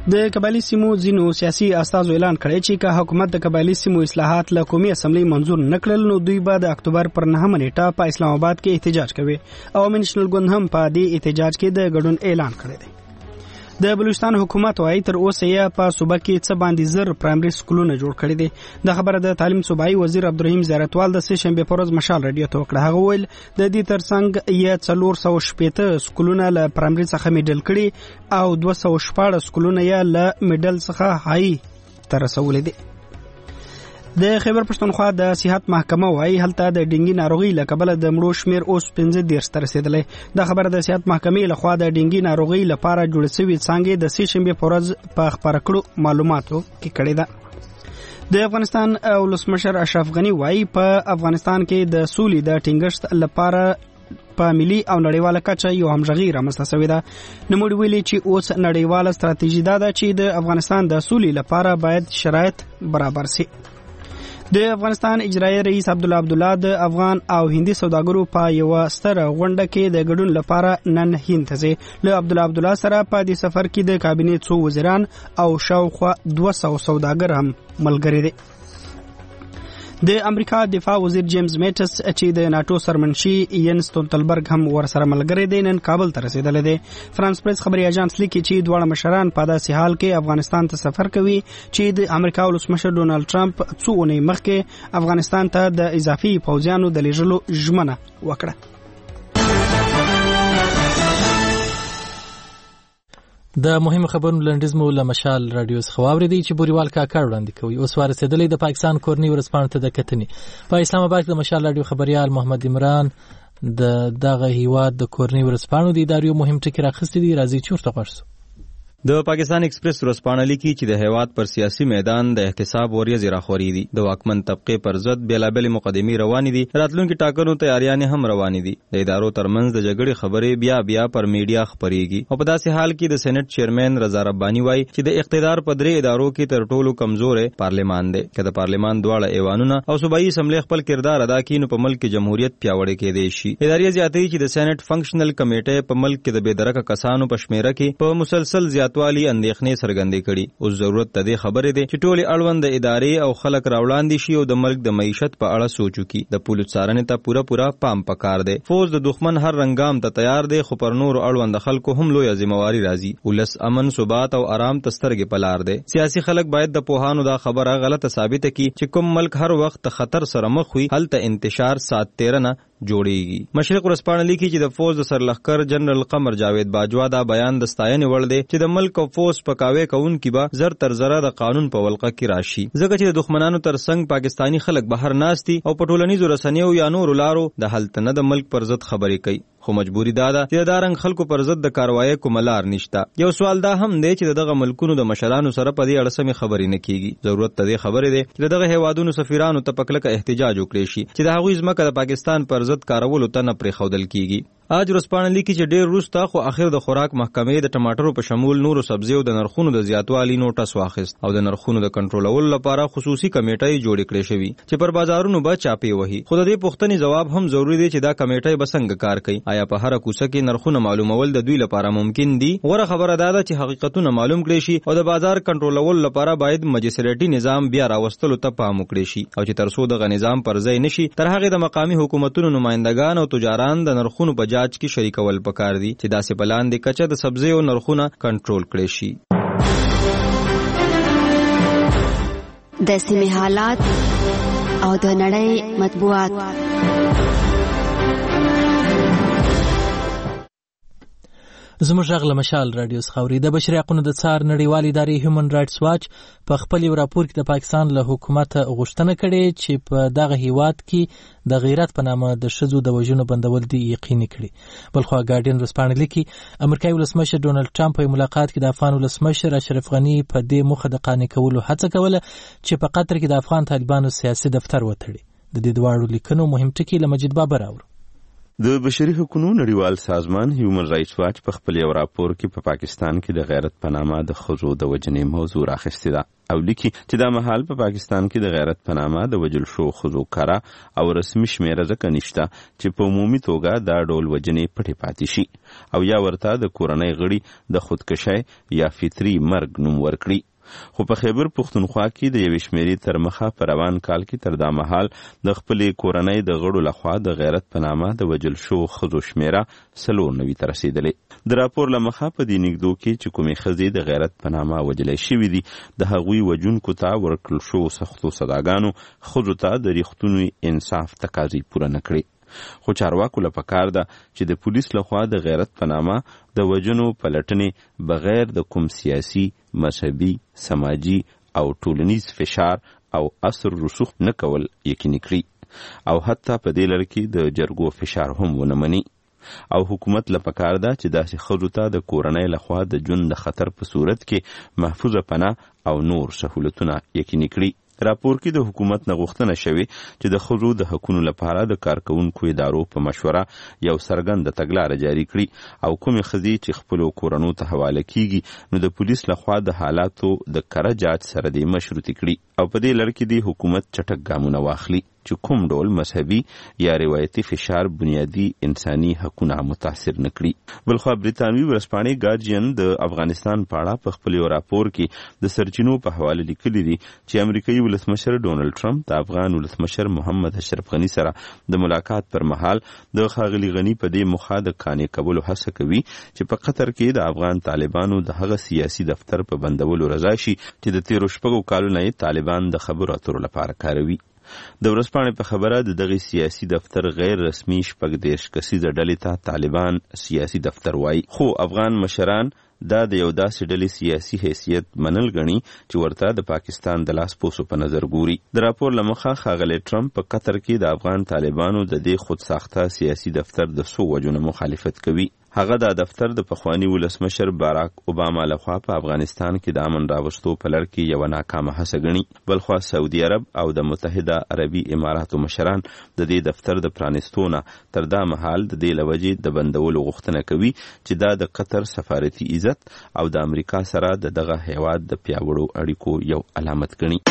د قبایلی سیمو ځینو سیاسي استازو اعلان کړی چې که حکومت د قبایلی سیمو اصلاحات له قومي اسمبلی منظور نکړل نو دوی به د اکتوبر پر 9 نیټه په اسلام آباد کې احتجاج کوي. عوامي نېشنل ګوند هم په دې احتجاج کې د ګډون اعلان کړی دی. د بلوچستان حکومت وايي تر اوسه یې په صوبه کې څه باندې زر پرایمري سکولونه جوړ کړي دي. د خبره د تعلیم صوبایي وزیر عبدالرحیم زیارتوال د سه شنبه پر ورځ مشال رادیو ته وکړه. هغه ویل د دې ترڅنګ یې 460 سکولونه له پرایمري څخه میډل کړي او 214 سکولونه یې له میډل څخه هاي تر رسولې دي. د خیبر پښتونخوا د صحت محکمه وايي هلته د ډینګي ناروغي له کبله د مړو شمیر اوس 15 ته رسیدلی. د خبره د صحت محکمې لخوا د ډینګي ناروغي لپاره جوړ شوی څانګې د سه شنبه پر ورځ په خبره کړو معلوماتو کې کړې ده. د افغانستان ولسمشر اشرف غنی وايي په افغانستان کې د سولې د ټینګښت لپاره په ملي او نړیواله کچه یو همغږي رامنځته شوې ده. نوموړي ویلي چې اوس نړیواله ستراتیژي دا ده چې د افغانستان د سولې لپاره باید شرایط برابر شي. د افغانستان اجرایي رئیس عبدالله د افغان او هندي سوداګرو په یو ستره غونډه کې د ګډون لپاره نن هند ته ځي. له عبدالله سره په دې سفر کې د کابینې څو وزیران او شاوخوا 200 سوداګر هم ملګري دي. د امریکا دفاع وزیر جیمز میټس چې د ناتو سرمنشي ین ستولتنبرګ هم ورسره ملګری دی نن کابل ته رسیدلی دی. فرانس پریس خبري اژانس لیکي چې دواړه مشران په داسې حال کې افغانستان ته سفر کوي چې د امریکا ولسمشر ډونالد ټرمپ څو اونۍ مخکې افغانستان ته د اضافي پوځیانو د لیږلو ژمنه وکړه. د مهمو خبرونو لنډیز مو له مشال رادیو څخه واورېدی چې بوریوال کاکړ وړاندې کوي. اوس ورسېدلی د پاکستان کورنۍ ورځپاڼو ته د کتنې. په اسلام آباد کې د مشال رادیو خبریال محمد عمران د دغه هیواد د کورنۍ ورځپاڼو د ادارو مهم ټکي راخیستي دي. راځي چې ورته غوږ شو. د پاکستان ایکسپریس ورځپاڼه لیکي چې د هیواد پر سیاسي میدان د احتساب وریځې راخوري دي. د واکمن طبقې پر ضد بیلابلې مقدمې روانې دي. راتلونکي ټاکنو تیاریانې هم روانې دي. د ادارو ترمنځ د جګړې خبرې بیا پر میډیا خپرېږي او په داسې حال کې د سېنات چیرمن رضا رباني وایي چې د اقتدار په درې ادارو کې تر ټولو کمزورې پارلمان دی. که د پارلمان دواړه ایوانونه او صوبایي اسمبلی خپل کردار ادا کړي نو په ملک کې جمهوریت پیاوړی کېدی شي. ادارې زیاتوي چې د سېنات فنکشنل کمیټې په ملک کې د بېدرکه کسانو په شمیره کې په مسلسل زیاتوالي اندېښنې څرګندې کړي. اوس ضرورت ته دې خبرې دی چې ټولې اړوند ادارې او خلک راوړاندې شي او د ملک د معیشت په اړه سوچ وکړي. د پولیس څارنې ته پوره پام پکار دی. فوج د دښمن هر رنګام ته تیار دی خو پر نورو اړوند خلکو هم لویه ذمہواري راځي. ولس امن ثبات او آرام ته سترګې په لار دی. سیاسي خلک باید د پوهانو دا خبره غلطه ثابته کړي چې کوم ملک هر وخت خطر سره مخ وي هلته انتشار سات 13 نه جوړیږي. مشرق ورځپاڼه لیکي چې د فوج د سرلښکر جنرال قمر جاوید باجوا دا بیان د ستاینې وړ دی چې د ملک او فوج پکاوي کوونکي به زر تر زره د قانون په ولقه کې راشي. ځکه چې د دښمنانو ترڅنګ پاکستانی خلک بهر ناستي او په ټولنیزو رسنیو یا نورو لارو د هلته نه د ملک پر ضد خبرې کوي. خو مجبوری دا ده چې دا رنګ خلکو پر ضد د کاروایی کومه لار نشته. یو سوال دا هم دی چې دغه ملکونو د مشرانو سره په دې اړه سمې خبرې نه کیږي. ضرورت ته دې خبرې دی چې دغه هیوادونو سفیرانو ته په کلکه احتجاج وکړي شي چې د هغوی ځمکه د پاکستان پر ضد کارولو ته نه پرېښودل کیږي. آج ورځپاڼه لیکي چې ډېر وروسته خو اخر د خوراک محکمې د ټماټرو په شمول نورو سبزیو د نرخونو د زیاتوالي نوټس واخیست او د نرخونو د کنټرولولو لپاره خصوصي کمیټې جوړې کړې شوې چې پر بازارونو به چاپې وهي. خو د دې پوښتنې ځواب هم ضروري دی چې دا کمیټې به څنګه کار کوي. آیا په هر کوڅه کې نرخونه معلومول د دوی لپاره ممکن دي؟ غوره خبره دا ده چې حقیقتونه معلوم کړي شي او د بازار کنټرولولو لپاره باید مجسریټي نظام بیا راوستلو ته پام وکړي شي او چې تر څو دغه نظام پر ځای نشي تر هغه د مقامی حکومتونو نمائندگان او تجاران د نرخونو په جاج کې شریکول پکار دي چې داسې بلاندې کچه د سبزیو نرخونه کنټرول کړي شي. د سیمې حالات او د نړۍ مطبوعات. زموږ غږ له مشال رادیو څخه اوري. د بشري حقوقو د څار نړیوال ادارې هیومن رائټس واچ په خپل یو راپور کې د پاکستان له حکومت غوښتنه کړې چې په دغه هیواد کې د غیرت په نامه د ښځو د وژنو بندول دي یقیني کړي. بلخوا ګارډین ورځپاڼه لیکي امریکایي ولسمشر ډونالد ټرمپ په ملاقات کې د افغان ولسمشر اشرف غني په دې موخه د قانع کولو هڅه کوله چې په قطر کې د افغان طالبانو سیاسي دفتر وتړي. د دې دواړو لیکنو مهم ټکي له مجید بابر اورو. د بشري حقوقو نړیوال سازمان هیومن رائټس واچ په خپل یو راپور کې په پاکستان کې د غیرت په نامه د ښځو د وژنې موضوع راخیستې ده او لیکي چې دا مهال په پاکستان کې د غیرت په نامه د وژل شو ښځو کره او رسمي شمیره ځکه نشته چې په عمومي توګه دا ډول وژنې پټې پاتې شي او یا ورته د کورنۍ غړي د خودکشۍ یا فطري مرګ نوم ورکړي. خو په خیبر پښتونخوا کې د یوې شمیرې تر مخه په روان کال کې تر دا مهال د خپلې کورنۍ د غړو لخوا د غیرت په نامه د وژل شوو ښځو شمیره 94 ته رسېدلې. د راپور له مخه په دې نږدو کې چې کومې ښځې د غیرت په نامه وژلې شوي دي د هغوی وژونکو ته ورکړل شوو سختو سزاګانو ښځو ته د ریښتوني انصاف تقاضې پوره نه کړې. خو چارواکو له پکار ده چې د پولیس لخوا د غیرت په نامه د وژنو پلټنې بغیر د کوم سیاسي، مذهبي، سماجي او ټولنیز فشار او اثر رسوخ نه کول یقیني کړي او حتی په دې لړ کې د جرګو فشار هم ونه مني. او حکومت له پکار ده چې داسې ښځو ته د کورنۍ لخوا د ژوند د خطر په صورت کې محفوظه پناه او نور سهولتونه یقیني کړي. راپور کې د حکومت نه غوښتنه شوې چې د ښځو د حقوقو لپاره د کارکوونکو ادارو په مشوره یو څرګند تګلاره جاري کړي او کومې ښځې چې خپلو کورنو ته حواله کیږي نو د پولیس لخوا د حالاتو د کره جاج سره د مشروطي کړي او په دې لړ کې د حکومت چټک ګامونه واخلي چې کوم ډول مذهبي یا روایتي فشار بنیادی انساني حقوقونه متاثر نکړي. بلخوا بریتانوي ورځپاڼې ګارډین د افغانستان په اړه په خپل یو راپور کې د سرچینو په حواله لیکلي دي چې امریکایي ولسمشر ډونالد ټرمپ د افغان ولسمشر محمد اشرف غني سره د ملاقات پر مهال د ښاغلي غني په دې موخه د قانع کولو هڅه کوي چې په قطر کې د افغان طالبانو د هغه سیاسي دفتر په بندولو رضا شي چې د تیرو شپږو کالونو یې طالبان د خبرو اترو لپاره کاروي. د ورځپاڼې په خبره د دغه سیاسي دفتر غیر رسمي 40 کسیزه ډلې ته طالبان سیاسي دفتر وایي. خو افغان مشران دا د یو داسې ډلې سیاسي حیثیت منل غني چې ورته د پاکستان د لاس پوسو په نظر ګوري. د راپور له مخه ښاغلی ټرمپ په قطر کې د افغان طالبانو د دې خود ساخته سیاسي دفتر د څو وجونو مخالفت کوي. هغه د دفتر د پخوانی ولسمشر باراک اوباما لخوا په افغانستان کې د امن راوستو په لړ کې یو ناکامه هڅه ګڼي. بلخوا سعودي عرب او د متحده عربي اماراتو مشران د دې دفتر د پرانستونه تر دا مهال د دې لوجې د بندولو غوښتنه کوي چې دا د قطر سفارتي عزت او د امریکا سره د دغه هیواد د پیاوړو اړیکو یو علامت ګڼي.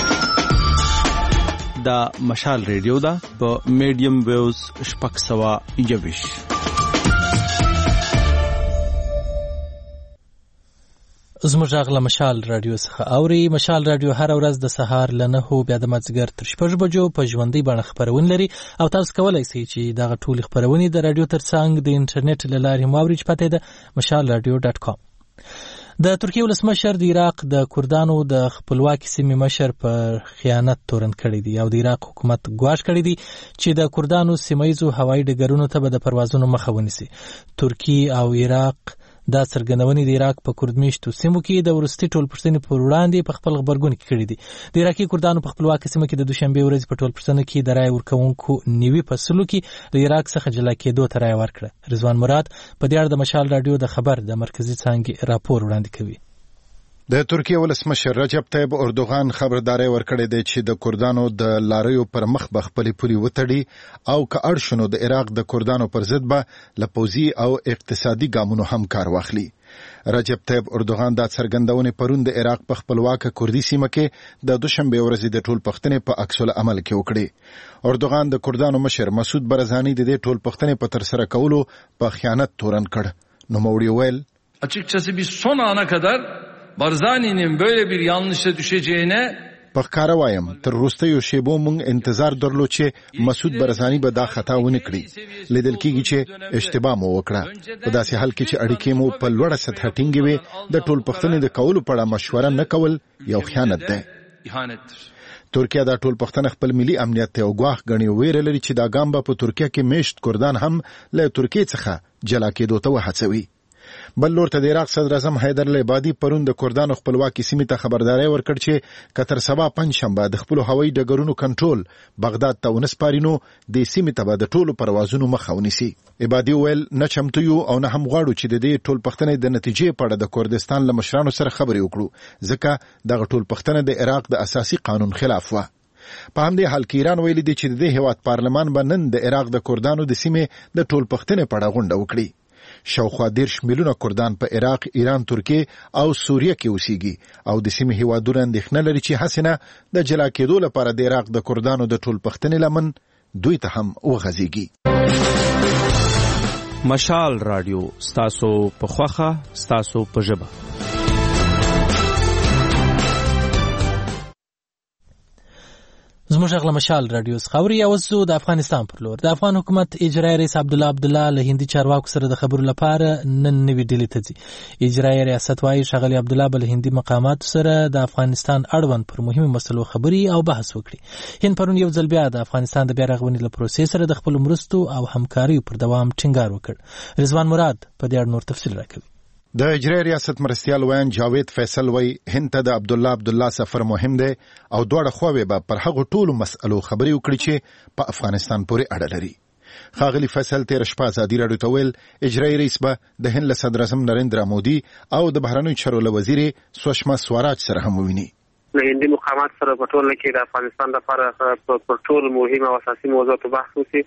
دا مشال ریډیو ده په میډیم ویوز 621. زموږ غږ له مشال رادیو څخه اوري. مشال رادیو هر ورځ د سهار له 9 بیا د مازدیګر تر 6 بجو په ژوندۍ بڼه خپرونه لري او تاسو کولای شئ چې دغه ټولې خپرونې د رادیو ترڅنګ د انټرنیټ له لارې واورئ چې پته ده mashalradio.com. د ترکیه ولسمشر د عراق د کردانو د خپلواکۍ سیمې مشر پر خیانت تورن کړی دی او د عراق حکومت ګواښ کړی دی چې د کردانو سیمایزو هوایي ډګرونو ته به د پروازونو مخه ونیسي. ترکیه او عراق دا څرګندونې د عراق په کردمیشتو سیمو کې د وروستي ټولپوښتنې پر وړاندې په خپل غبرګون کې کړي دي. د عراقي کردانو په خپلواکۍ سیمه کې د دوشنبې ورځې په ټولپوښتنه کې د رایې ورکوونکو نیوي فصلو کې د عراق څخه جلا کېدو ته رایه ورکړه. رضوان مراد په دې اړه د مشال رادیو د خبر د مرکزي څانګې راپور وړاندې کوي. د ترکیه ولسمشر رجب طیب اردوغان خبرداري ورکړې ده چې د کردانو د لاریو پر مخ به خپلې پولي وتړي او که اړ شنو د عراق د کردانو پر ضد به له پوځي او اقتصادي ګامونو هم کار واخلي. رجب طیب اردوغان دا څرګندونې پرون د عراق په خپلواکه کردي سیمه کې د دوشنبې ورځې د ټولپوښتنې په عکس العمل کې وکړې. اردوغان د کردانو مشر مسعود برزاني د دې ټولپوښتنې په ترسره کولو په خیانت تورن کړ. نوموړي ویل açıkçası biz son ana kadar Barzani'nin böyle bir yanlışa düşeceğine پخکاره وایم تر وروستیو شیبو مونږ انتظار درلو چې مسعود برزاني به دا خطا ونه کړي. لیدل کېږي چې اشتباه مو وکړه. په داسې حال کې چې اړیکې مو په لوړه سطح ټینګې وي د ټولپوښتنې د کولو په اړه مشوره نه کول یو خیانت دی. ترکیه دا ټولپوښتنه خپل ملي امنیت ته ګواښ ګڼي. ویره لري چې دا ګام به په ترکیه کې میشت کردان هم له ترکیې څخه جلا کېدو ته وهڅوي. بل لور ته د عراق صدر اعظم حیدر العبادي پرون د کردانو خپلواکۍ سیمې ته خبرداري ورکړ چې کتر سبا پنځشنبه د خپل هوایي ډګرونو کنټرول بغداد ته ونسپارینو د سیمې ته به د ټولو پروازونو مخه ونیسي. عبادي ویل نه چمتو یو او نه هم غواړو چې د دې ټولپوښتنې د نتیجې په اړه د کردستان له مشرانو سره خبرې وکړو ځکه دغه ټولپوښتنه د عراق د اساسي قانون خلاف و. په همدې حال کې ایران ویلي دی چې د دې هیواد پارلمان به نن د عراق د کردانو د سیمې د ټولپښتنې په اړه غونډه وکړي. شاوخوا 10 میلیونه کردان په عراق، ایران، ترکیه او سوریه کې اوسېږي او د سیمې هیوادونه اندېښنه لري چې حسنه د جلا کېدو لپاره د عراق د کردانو د ټولپښتنې لمن دوی ته هم وغځېږي. مشال رادیو ستاسو په خوخه ستاسو په ژبه. زموږ غلا مشال رادیو خبري اوسو د افغانستان پر لور. د افغان حکومت اجرایي رئیس عبدالله له هندي چارواکو سره د خبرو لپاره نن نوې ډیلي ته ځي. اجرایي ریاست وايي ښاغلي عبدالله به له هندي مقاماتو سره د افغانستان اړوند پر مهمو مسلو خبري او بحث وکړي. هند پرون یو ځل بیا د افغانستان د بیا رغونې له پروسې سره د خپل مرستو او همکاریو پر دوام ټینګار وکړ. رضوان مراد په دې اړه نور تفصیل راکوي. د اجرایي ریاست مرستیال ویان جاوید فیصل وی هند ته د عبدالله سفر مهم دی او دواړه خواوې به پر هغو ټولو مسئلو خبرې وکړي چې په افغانستان پورې اړه لري. ښاغلي فیصل تېره شپه ازادي راډیو ته ویل اجرایي رئیس به د هند له صدراعظم نریندرا مودي او د بهرنیو چارو له وزیرې سوشما سوراج سره هم وویني. د هندي مقامات سره په ټوله کې د افغانستان لپاره پر ټولو مهمه او اساسي موضوعاتو بحث وشي.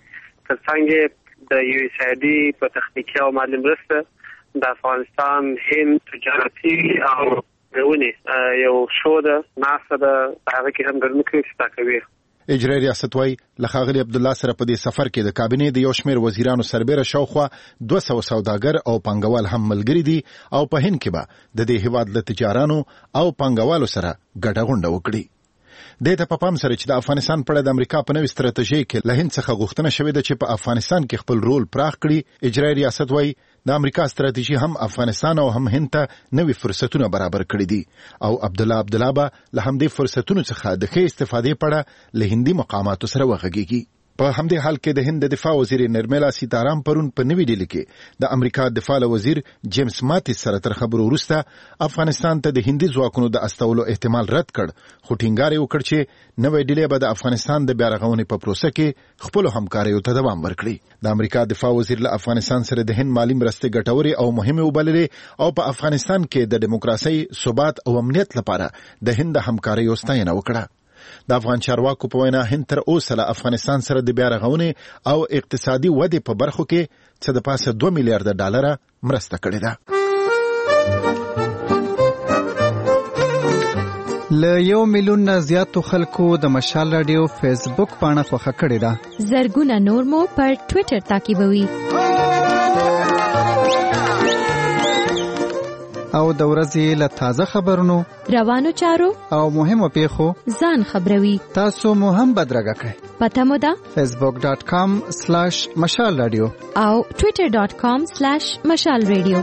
ترڅنګ د یو سایدي په تخنیکي او مالي مرسته د افغانستان هند تجارتي او غونې یو شو ده ناسه ده هغه کې هم ګرځي چې تاکوي. اجرایي ریاست وايي له ښاغلي عبدالله سره په دې سفر کې د کابینې د یو شمېر وزیرانو سربېره شاوخوا 200 سوداګر او پانګوال هم ملګري دي او په هند کې به د دې هیواد له تجارانو او پانګوالو سره ګډه غونډه وکړي. دې ته په پام سره چې د افغانستان په اړه د امریکا په نوې ستراتیژۍ کې له هند څخه غوښتنه شوې ده چې په افغانستان کې خپل رول پراخ کړي. اجرایي ریاست وايي د امریکا ستراتیژي هم افغانستان او هم هند ته نوې فرصتونه برابر کړي دي او عبدالله به له همدې فرصتونو څخه د ښې استفادې په اړه له هندي مقاماتو سره وغږیږي. په همدې حال کې د هند د دفاع وزیر نرملا سیتارام پرون په نوې ډیلي کې د امریکا دفاع وزیر جیمز ماتیس سره تر خبرو وروسته افغانستان ته د هندي ځواکونو د استولو احتمال رد کړ، خو ټینګار یې وکړ چې نوې ډیلي به د افغانستان د بیا رغونې په پروسه کې خپل همکاریو ته دوام ورکړي. د امریکا دفاع وزیر له افغانستان سره د هند مالی مرستې ګټورې او مهمه وبللې او په افغانستان کې د دیموکراسي، ثبات او امنیت لپاره د هند همکاریو ستاینه وکړه. د افغان چارواکو په وینا هند تر اوسه له افغانستان سره د بیا رغونې او اقتصادي ودې په برخو کې څه د پاسه 2 میلیارډ ډالر مرسته کړې ده. له 1 میلیون نه زیاتو خلکو د مشال رادیو فیسبوک پاڼه خوښه کړې ده. زرګونه نور مو پر ټوئیټر تعقیبوي. او د ورځې له تازه خبرونو، روانو چارو او مهمو پیښو ځان خبروي. تاسو مو هم بدرګه کړئ. پته مو ده facebook.com/مشال رادیو او twitter.com/مشال رادیو.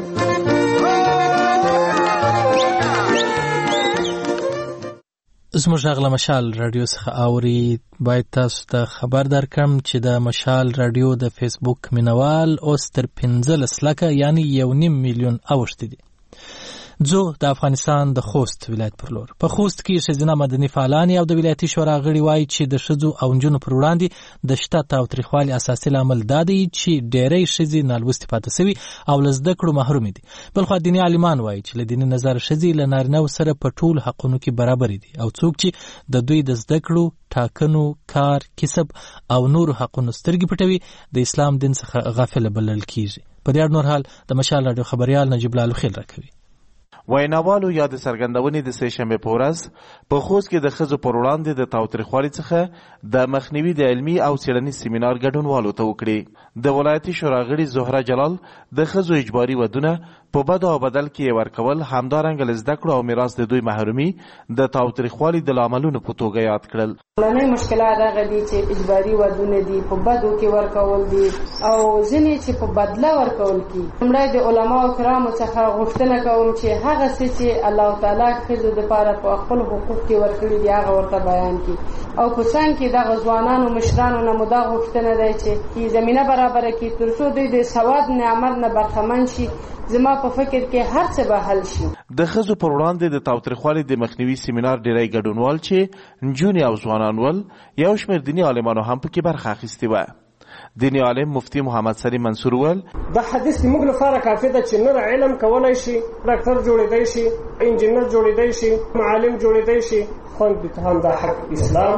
زموږ غلا مشال رادیو څخه اوري. باید تاسو ته خبر درکړم چې د مشال رادیو د فیسبوک مینوال اوس تر 15 لکه یعنی 1.5 میلیون اوښتي دي. زه د افغانستان د خوست ولایت پر لور. په خوست کې ښځینه مدني فعالان او د ولایتي شورا غړي وایي چې د ښځو او نجونو پر وړاندې د شته تاوتریخوالي اساسي لامل دا دی چې ډېری ښځې نالوستې پاتې سوي او له زده کړو محرومې دي. بلخوا دیني عالمان وایي چې له دیني نظر ښځې له نارینهو سره په ټولو حقونو کې برابرې دي او څوک چې د دوی د زده کړو، ټاکنو، کار، کسب او نورو حقونو سترګې پټوي د اسلام دین څخه غافل بلل کیږي. په دې اړه نور حال د مشال رادیو خبريال نجیب لالو خیل راکوي. ویناوالو یا د څرګندونې د سه شنبه په ورځ په خوست کې د ښځو پر وړاندې د تاوتریخوالي څخه د مخنیوي د علمي او څېړنیز سیمینار ګډونوالو ته وکړي. د ولایتي شورا غړي زهره جلال د ښځو اجباري ودونه په بد او بدل کې ورکول، همدارنګه له زده کړو او میراث د دوی محرومي د تاوتریخوالي د لاملونو په توګه یاد کړل. لومړنی مشکلات هغه دي چې اجباري ودونه دي، په بدو کې ورکول دي او ځینې چې په بدله ورکول کی. لومړی د علماو کرامو څخه غوښتنه کوم چې هغه څه چې الله تعالی ښځو دپاره په خپل حقوق کې ورکړي دي هغه ورته بیان کړي او په څنګ کې دغه ځوانانو مشرانو نه مو دا غوښتنه ده چې زمینه برابره کړي تر څو دوی د ثواب نعمت نه برخمن شي. زما په فکر کې هر څه به حل شي. د ښځو پر وړاندې د تاوتریخوالي د مخنیوي سیمینار ډیری ګډونوال چې نجونې او ځوانان ول، یو شمېر دیني عالمانو هم پکې برخه اخیستې وه. دیني عالم مفتی محمد سلیم منصور ول دا حدیث موږ لپاره کافي ده چې نور علم کولای شي، ډاکټر جوړېدای شي، انجینر جوړېدای شي، معلم جوړېدای شي، خو د هم د حق اسلام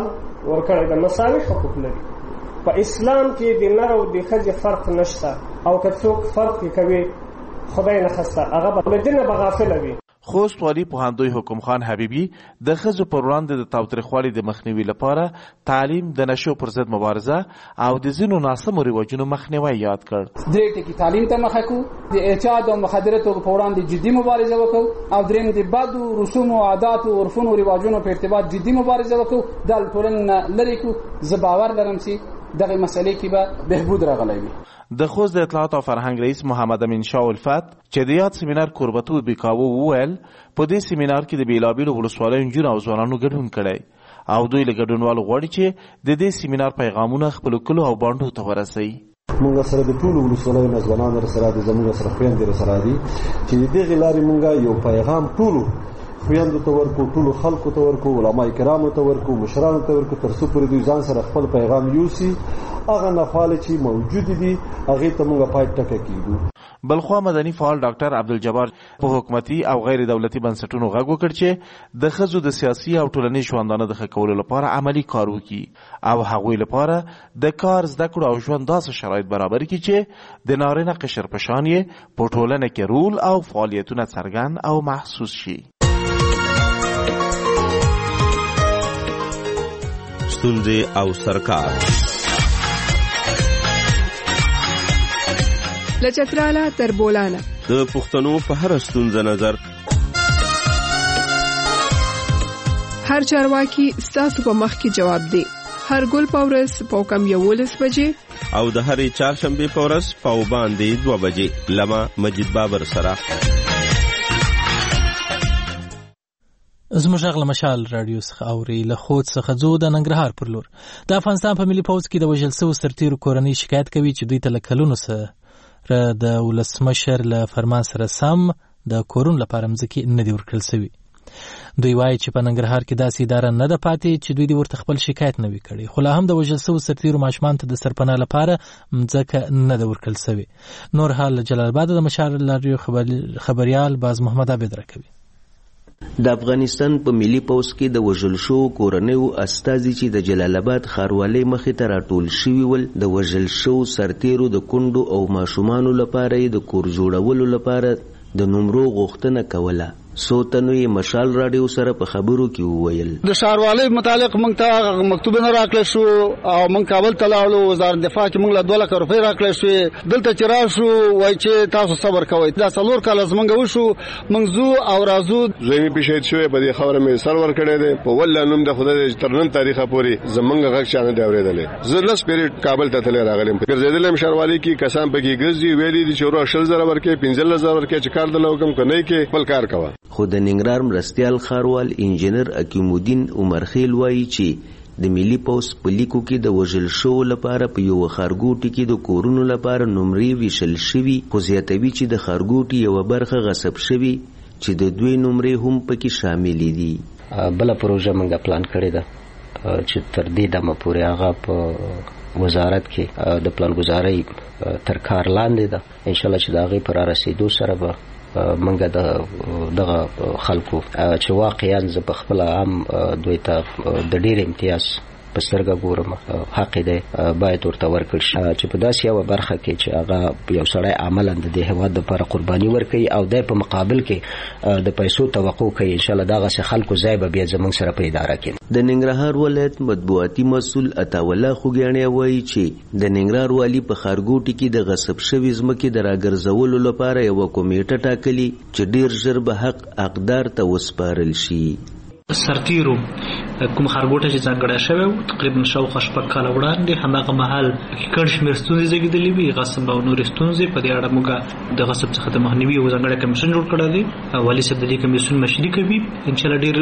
ورکړی د مساوي حقوق لري. په اسلام کې د نر او د ښځې فرق نشته او که څوک فرق کوي خدای نه خسته هغه به له دې نه به غافله وي. خوست والي پوهندوی حکم خان حبیبي د ښځو پر وړاندې د تاوتریخوالي د مخنیوي لپاره تعلیم، د نشو پر ضد مبارزه او د ځینو ناسمو رواجونو مخنیوی یاد کړ. درې ټکي تعلیم ته مخه کړو، د اعتیاد او مخدراتو پر وړاندې جدي مبارزه وکړو، او دریم د بدو رسوم او عادات او عرفونو او رواجونو په ارتباط جدي مبارزه وکړو. د ټولنې لري کو زه باور لرم چې دغه مسلې کې به بهبود راغلی وي. د خوست د اطلاعات او فرهنګ رئیس محمد امین شاه الفت چې د یاد سیمینار کوربتو بیکاوو وویل په دې سیمینار کې د بیلابیلو ولسوالیو نجونو او ځوانانو ګډون کړی او دوی له ګډونوالو غواړي چې د دې سیمینار پیغامونه خپلو کلو او بانډو ته ورسوي. مونږ سره د ټولو ولسوالیو نه ځوانان سره د زموږ سره خویندې سره دي چې د دې لارې مونږ یو پیغام ټولو خویندو ته ورکو، ټولو خلکو ته ورکو، علما کرامو ته ورکو، مشرانو ته ورکو، تر څو پورې دوی ځان سره خپل پیغام یوسي هغه نفعاله چې موجود دي هغې ته مونږ پای ټکه کېږو. بلخوا مدني فعال ډاکټر عبدالجبار په حکومتي او غیر دولتي بنسټونو غږ وکړ چې د ښځو د سیاسي او ټولنیز ژوندانه د ښه کولو لپاره عملي کار وکړي او هغوی لپاره د کار، زده کړو او ژوند داسې شرایط برابر کړي چې د نارینه قشر په شان یې په ټولنه کې رول او فعالیتونه څرګند او محسوس شي. ستونزې او سرکار له چتراله تر بولانه د پښتنو په هر ستونزه نظر هر چارواکي ستاسو په مخ کې جواب دی. هر ګل په ورځ په کم 11 بجې او د هرې چهارشنبې په ورځ په باندې 2 بجې لمه مجید بابر سره. زموږ غږ مشال رادیو څخه اوري. له خود څخه ځو د ننګرهار پر لور. د افغانستان په ملي پوځ کې د وژل شوو سرتیرو کورنۍ شکایت کوي چې دوی ته له کلونو سره د ولسمشر له فرمان سره سم د کورونو لپاره مځکې نه دي ورکړل شوي. دوی وایي چې په ننګرهار کې داسې اداره نه ده پاتې چې دوی دې ورته خپل شکایت نه وي کړی، خو لا هم د وژل شوو سرتیرو ماشومانو ته د سرپناه لپاره مځکه نه ده ورکړل شوې. نور حال له جلال آباد د مشال رادیو خبریال باز محمد عابد راکوي. د افغانستان په ملي پوځ کې د وژل شوو کورنیو استازي چې د جلال آباد ښاروالۍ مخې ته راټول شوي ول د وژل شوو سرتیرو د کونډو او ماشومانو لپاره یې د کور جوړولو لپاره د نمرو غوښتنه کوله. څو تنو یې مشال رادیو سره په خبرو کې وویل د ښاروالۍ متعلق موږ ته مکتوب نه راکړل شو او موږ کابل ته لاړو، وزارت دفاع کې موږ له 2 لک روپۍ راکړل شوې. دلته چې راشو وایي چې تاسو صبر کوئ. دا 4 کاله زموږ وشو، موږ ځو او راځو. زوی مې شهید شوی په دې خبره مې سر ورکړی دی په والله نوم د خدای تر نن تاریخه پورې زمونږ غږ چا نه دی اورېدلی. زه لس پیریډ کابل ته تللی راغلم، ګرځېدلی یم ښاروالۍ کې، کسان پکې ګرځي، ویلي دي چې ورو 20,000 ورکړې 15,000 ورکړې چې کار دله وکړم که نه یې کې خپل کار کوه. خو د ننګرهار مرستیال ښاروال انجینر حکیم الدین عمرخیل وایي چې د ملي پوځ په لیکو کې د وژل شوو لپاره په یو ښارګوټي کې د کورونو لپاره نمرې ویشل شوي، خو زیاتوي چې د ښارګوټي یوه برخه غصب شوي چې د دوی نمرې هم پکې شاملې دي. بله پروژه موږ پلان کړې ده چې تر دې دمه پورې هغه په وزارت کې د پلانګذارۍ تر کار لاندې ده. انشاءالله چې د هغې په رارسېدو سره به منګه دغه خلکو چې واقعا زه په خپل هم دوی ته د ډېر امتیاز په سترګه ګورم حق دی باید ورته ورکړل شي چې په داسې یوه برخه کې چې هغه یو سړی عملا د دې هېواد دپاره قرباني ورکوي او دی په مقابل کې د پیسو توقع کوي. انشاءالله دغسې خلکو ځای به بیا زموږ سره په اداره کې. د ننګرهار ولایت مطبوعاتي مسؤل عطاالله خوږیاڼی وایي چې د ننګرهار والي په ښارګوټي کې د غصب شوي ځمکې د راګرځولو لپاره یوه کمیټه ټاکلي چې ډېر ژر به حقدار ته وسپارل شي. سرتیرو کوم ښارګوټی چې ځانګړی شوی و تقریبا شاوخوا 6 کاله وړاندې هماغه مهال ګڼ شمېر ستونزې زېږېدلې وي، غصب او نورې ستونزې. په دې اړه موږ د غصب څخه د مخنیوي یو ځانګړی کمیسیون جوړ کړی دی. والي صاحب د دې کمیسیون مشري کوي. انشاءالله ډېر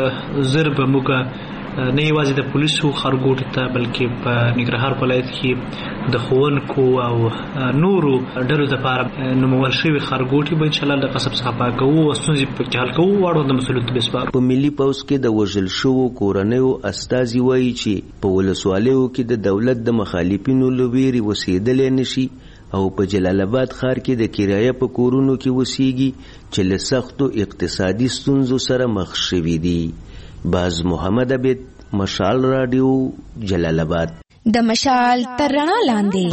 زر به موږ نه یوازې د پولیسو ښارګوټو ته بلکې په ننګرهار ولایت کې د ښوونکو او نورو ډلو دپاره نومول شوي ښارګوټي به انشاءالله د غصب څخه پاکوو او ستونزې پکې حل کوو واړو د مسؤلیت به سپارو. په ملي پوځ کې د وژل شوو کورنیو استازي وایي چې په ولسوالیو کې د دولت د مخالفینو له ویرې اوسېدلی نشي او په جلال آباد ښار کې د کرایه په کورونو کې اوسېږي چې له سختو اقتصادي ستونزو سره مخ شوي دي. باز محمد عبید مشال رادیو جلال آباد. د مشال تر رڼا لاندې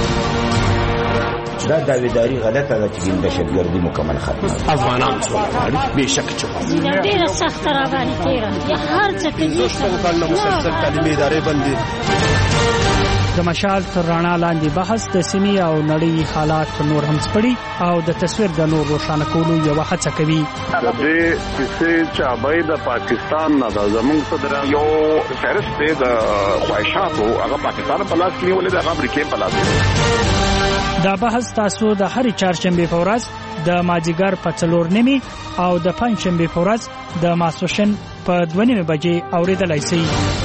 دا داویداری غلطه ده چې دهشتګردي مکمل ختمه افغانان څومره بېشک چوپه ډېره سخته راباندې تېره یا هر څه کوي مسلسل تعلیمي ادارې بندي. د مشال تر رڼا لاندې بحث د سیمې او نړۍ حالات نور هم سپړي او د تصویر د نور روښانه کولو یوه هڅه کوي. د دې کیسې چابۍ د پاکستان نه ده، زموږ صدر یو فهرست دی د خواهشاتو، هغه پاکستان په لاس کې نیولې ده، هغه امریکې په لاس کې. دا بحث تاسو د هرې چهارشنبې په ورځ د مازدیګر په 4:30 او د پنجشنبې په ورځ د ماسپښین په 2:30 بجې اورېدلای شئ.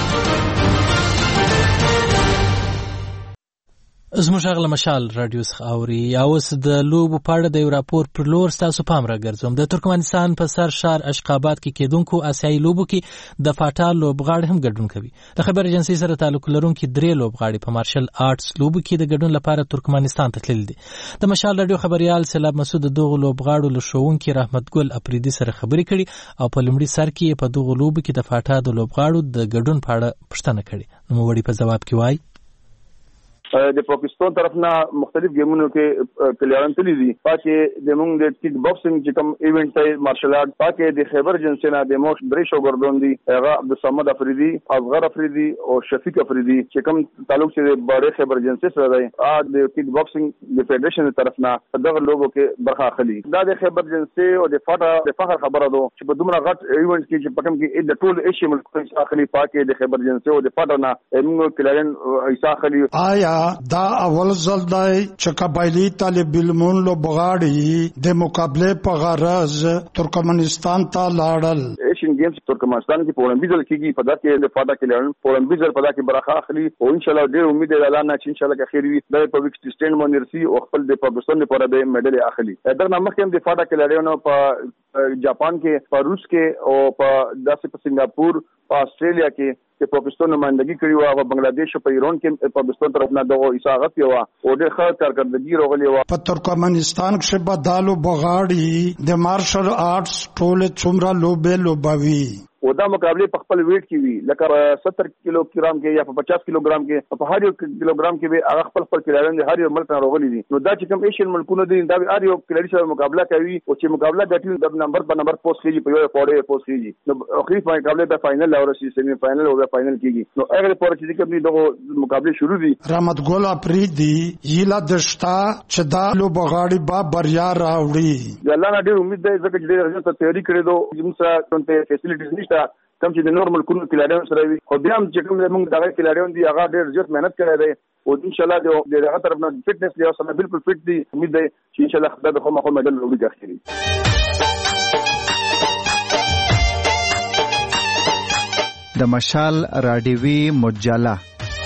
زموږ غږ له مشال رادیو څخه اوري. اوس د لوبو په اړه د یو راپور پر لور ستاسو پام راګرځوم. د ترکمنستان په سر شهر اشخاباد کې کېدونکو آسیایي لوبو کې د فاټا لوبغاړي هم ګډون کوي. د خبر ایجنسۍ سره تعلق لرونکي 3 لوبغاړي په مارشل آرټس لوبو کې د ګډون لپاره ترکمنستان ته تللي دي. د مشال رادیو خبريال سیلاب مسعود دغه لوبغاړو له ښوونکي رحمت ګل اپریدي سره خبرې کړي او په لومړي سر کې په دغه لوبو کې د فاټا د لوبغاړو د ګډون په اړه پوښتنه کړې. نو وړي په جواب کې وایي د پاکستان طرف نه مختلف گیمونو کې پلیران تللی دي. پاکه د موږ د کیک باکسینګ چې کوم ایونت دی مارشل آرټ، پاکه د خیبر جنسي نه د موږ درې شوګردون دي، هغه عبدالصمد افریدي، اصغر افریدي او شفیق افریدي چې کوم تعلق چې د باړې خیبر جنسي سره دی. د کیک باکسینګ د فدریشن طرف نه دغه لوبو کې برخه اخلي. دا د خیبر جنسي او د فاټا د فخر خبره ده چې په دومره غټ ایونت کې چې پکم کې د ټول ایشیا ملکونو څخه اخلي. پاکه د خیبر جنسي او د فاټا نه موږ پلیران ایسا اخلي. آیا دا اول ځل دی چې قبایلی طالب علمون لوبغاړي د مقابله په غرض ترکمنستان ته لاړل. ایشین گیمز ترکمنستان کې په اولمپیک ځل کېږي، په دا کې د فاټا کې لاړل په اولمپیک ځل په دا کې برخه اخلي او ان شاء الله ډېر امید ده الله نه چې ان شاء الله کې خیر وي د پبلک سټینډ باندې رسي او خپل د پاکستان لپاره د میډل اخلي. دا نه مخکې هم د فاټا کې لاړل نو په جاپان کې، په روس کې او په داسې په سنگاپور، په استرالیا کې چې پاکستان نمائندګي کړې و او بنگلاديش او په ایران کې پاکستان طرف نه دغه اساغت یو او ډېر ښه کارکردګي راغلی و. په ترکمنستان کې بدالو بغاړي د مارشل آرټس ټول څومره لوبې لوبوي او دا مقابله په خپل ویټ کې وي، لکه 70 کیلوګرام کې یا په 50 کیلوګرام کې، په هر یو کیلوګرام کې به هغه خپل کلارین د هر یو ملک نه راغلي دي. نو دا چې کوم ایشین ملکونه دي دا هر یو کلاري سره مقابله کوي او چې مقابله ګټي د نمبر په نمبر پوسټ کیږي، په یو پوره پوسټ کیږي. نو اخري مقابله د فائنل او سیمی فائنل او فائنل کیږي. نو هغه پوره چې کوم دغه مقابله شروع دي. رحمت ګل اپریدي یلا دشتا چې دا لوبغاړي با بریا راوړي. الله نه ډېر امید ده ځکه چې ډېر څه تیاری کړې دو موږ سره کومه فیسیلیټیز نشته کم چې د نورمال کلونو کلاریان سره وي. خو بیا هم چې کوم موږ دغه کلاریان دي هغه ډېر زیات مهنت کړی دی او ان شاء الله د هغه طرف نه فټنس له سره بالکل فټ دي. امید ده چې ان شاء الله خدای به خو مخه مډل وروړي اخري. د مشال رادیوي مجله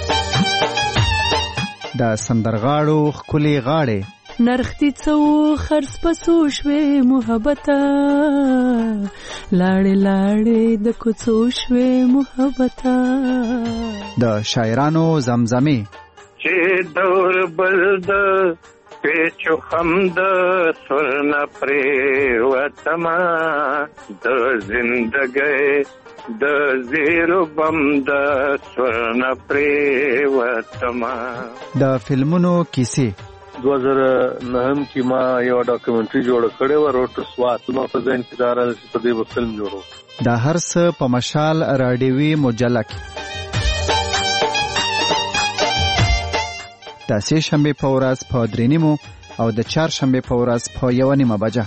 د سندرغاړو خولي غاړي نرختی څو خرڅ پسو شوې محبته لاړې لاړې د کوڅو شوې محبته د شاعرانو زمزمې چې دور بل د پیچو خم د سرنا پرې وتما د زندګۍ د زیرو بم د سرنا پرې وتما. د فلمونو کیسې 2009 کې ما یو ډاکومنټري جوړ کړی و روټ سوات ما په ځین کې دار په دې فلم جوړو. دا هر څه په مشال رادیوي مجله کې د سه شنبه په ورځ په 3:30 او د چهار شنبه په ورځ په 1:30 بجه.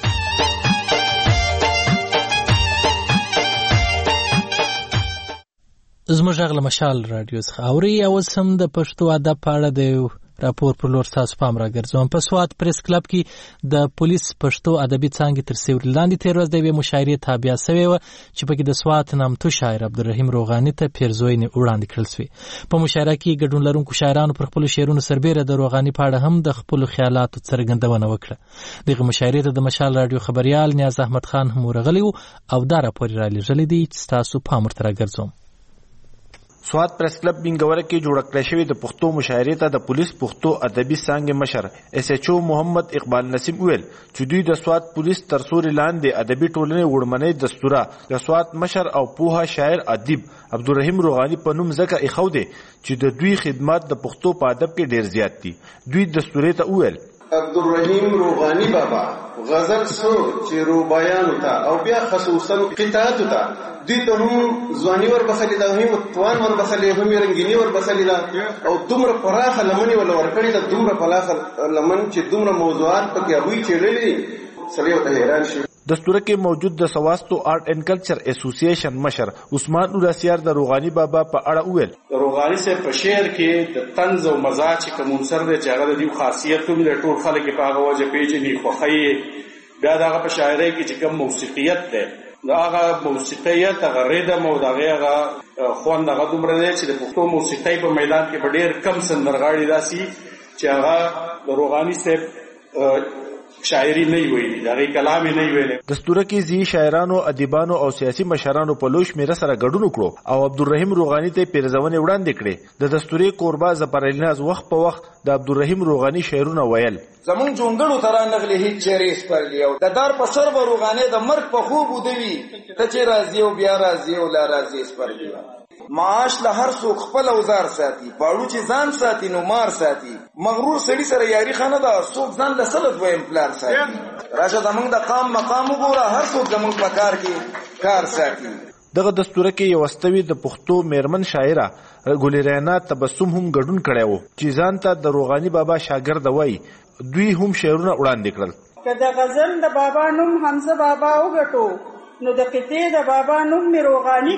زموږ غږ له مشال رادیو څخه اوري. او سم د پښتو ادب په اړه د راپور پر لور تاسو پام راګرځوم. په سوات پریس کلب کې د پولیس پښتو ادبي څانګې تر سیوري لاندې تیر ورځ د یوې مشاعرې تابع شوې وه چې پکې د سوات نامتو شاعر عبدالرحیم روغاني ته پیرزوینې وړاندې کړل شوې. په مشاعره کې ګډون لرونکو شاعرانو پر خپلو شعرونو سربیره د روغاني په اړه هم د خپلو خیالاتو څرګندونه وکړه. دغه مشاعرې ته د مشال رادیو خبريال نیاز احمد خان هم ورغلی و او دا راپور را لېږلی دی چې تاسو پام ورته راګرځوم. سوات پریس کلب بنګوره کې جوړ کړی شوی د پښتو مشاعرې ته د پولیس پښتو ادبي څانګې مشر اس ایچ او محمد اقبال نسیم ویل چې دوی د سوات پولیس تر سوري لاندې ادبي ټولنې وړمنۍ دستوره د سوات مشر او پوها شاعر ادیب عبدالرحیم روغانی په نوم ځکه ایښو دی چې د دوی خدمات د پښتو په ادب کې ډیر زیات دي. دوی دستورې ته وویل عبدالرحیم روغانی بابا غزل سو چې روبایانو ته او بیا خصوصا قطعاتو ته دوی ته هم ځواني وربخلې ده، هم توان وربخلې، هم رنګیني وربخلې ده او دومره پراخه لمنې ولا ورکړې ده، دومره پراخه لمن چې دومره موضوعات پکې هغوی څېړلي سړی ورته حیران شي. دستوره کې موجود د سواستو آرټ اینڈ کلچر اسوسییشن مشر عثمان اوراسیار د روغانی بابا په اړه وویل روغانی صاحب په شعر کې د طنز او مزاح چې کوم عنصر دی چې هغه د دې خاصیت هم د ټول خلک په هغه وجه پیژني خوښي بیا دغه په شاعرۍ کې چې کوم موسیقیت دی دا هغه موسیقیت هغه ریدم او هغه خوند هغه دومره دی چې د پښتو موسیقۍ په میدان کې په ډېر کم سندرغاړي داسي چې هغه د روغانی صاحب شاعری نه ویلي، دغه کلام نه ویلي. دستوره کې زی شاعرانو، ادیبانو او سیاسي مشرانو په لوش میره سره ګډون وکړو او عبدالرحیم روغانی ته پیرزونې وړاندې کړې. د دستورې قربا ظفرالناز وخت په وخت د عبدالرحیم روغانی شعرونه ویل. زمون جونګړو ترا نغلی هیڅ چیرې سپرلی او د دار په سر به روغانی د مرګ په خوب ودوي ته چې راځي او بیا راځي او لا راځي سپرلی معاش له هر څوک خپل اوزار ساتي، باړو چې ځان ساتي نو مار ساتي، مغرور سړي سره یاري خانه ده څوک ځان له سلف ویم پلان ساتي، راشه زمونږ د قام مقام وګوره هر څوک زمونږ په کار کې کار ساتي. دغه دستوره کې یو واستوي د پښتو میرمن شاعره ګلریانا تبسم هم ګډون کړی و چې ځان ته د روغانی بابا شاګرد وای. دوی هم شعرونه وړاندې کړل. که د غزل د بابا نوم حمزه بابا وګټو نو د قطعې د بابا نوم مې روغانی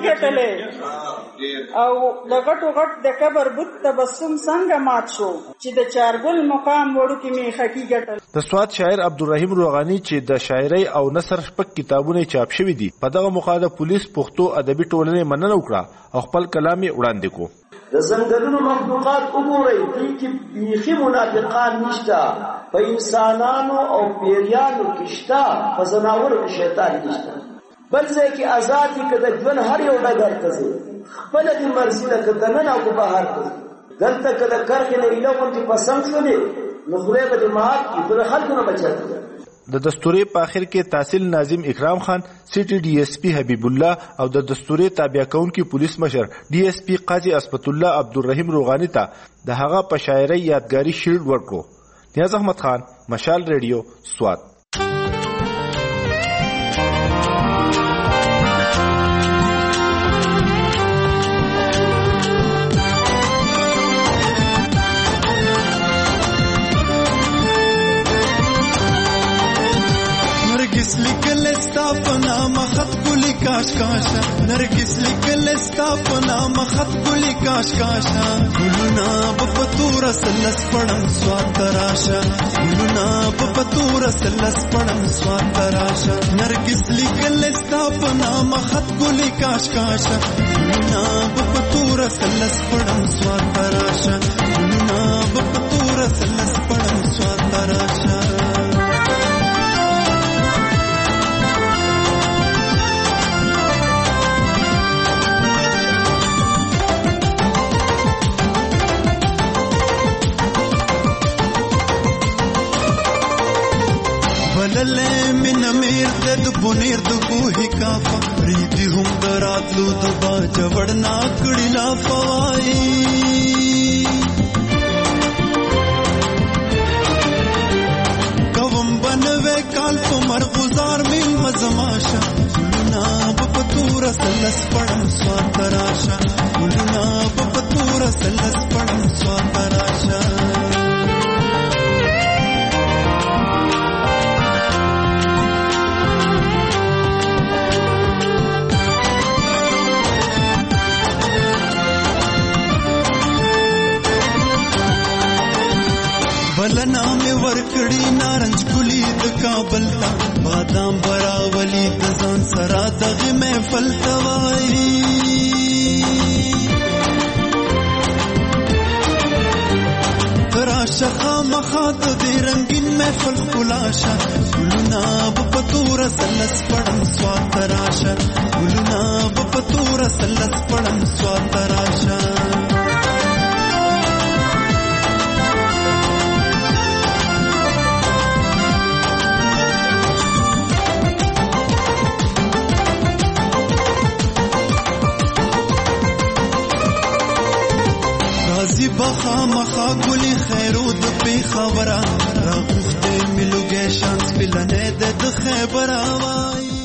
ګټلی او د غټو غټ د قبر بت تبسم څنګه مات شو چې د چارګل مقام وړوکې مې خټي ګټل. د سوات شاعر عبدالرحیم روغانی چې د شاعرۍ او نثر شپږ کتابونه چاپ شوي دي په دغه موخه د پولیس پښتو ادبي ټولنې مننه وکړه او خپل کلام یې وړاندې کو. د ځنګلونو مخلوقات وګورئ دوی کې بیخي منافقان نشته، په انسانانو او پیریانو کې شته، په ځناورو کې شیطان نشته. بل ځای کې آزاد دي که د ژوند هر یو ډګر ته ځي خپله دې مرضي ده که دننه او که بهر ته ځي. دلته که د کرښې نه ایله غوندې پسند شولې نو خدای به دې معاف کړي خو د خلکو نه به چېرته ځي. د دستورې په آخر کې تحصیل ناظم اکرام خان، سیټي ډي ایس پی حبیب الله او د دستورې تابع کوونکي پولیس مشر ډي ایس پی قاضي اسپت الله عبدالرحیم روغانی ته د هغه په شاعرۍ یادګاري شیلډ ورکړو. نیاز احمد خان، مشال ریډیو، سوات. काश काशा नरगिस लिखल स्ताप नाम खत गुली काश काशा गुलना बपतूर सलस पड़म स्वातराशा गुलना बपतूर सलस पड़म स्वातराशा नरगिस लिखल स्ताप नाम खत गुली काश काशा गुलना बपतूर सलस पड़म स्वातराशा गुलना बपतूर सलस पड़म स्वातराशा. بلله من امیر د بنیر د کوهی کافا ریدی هم دراتلو د باج وړنا کړي لا فوای کوم بنوي کال په مرغزار مل مزماشا ګلنا بپتور سلس پړم سواتراشا ګلنا بپتور سلس پړم سواتراشا. بلنا میں ورکڑی نارنج گلی د کابل تا بادام براولی د ځان سرا دغه محفل توای تراشا خامخات د رنگین محفل خلاشا ګلنا بپتور سلس پړم سواتراشا ګلنا بپتور سلس پړم سواتراشا. خامخا ګلي خیرو د پیښوره راغوښتې مې لوګې شانس پلنې د خیبره وای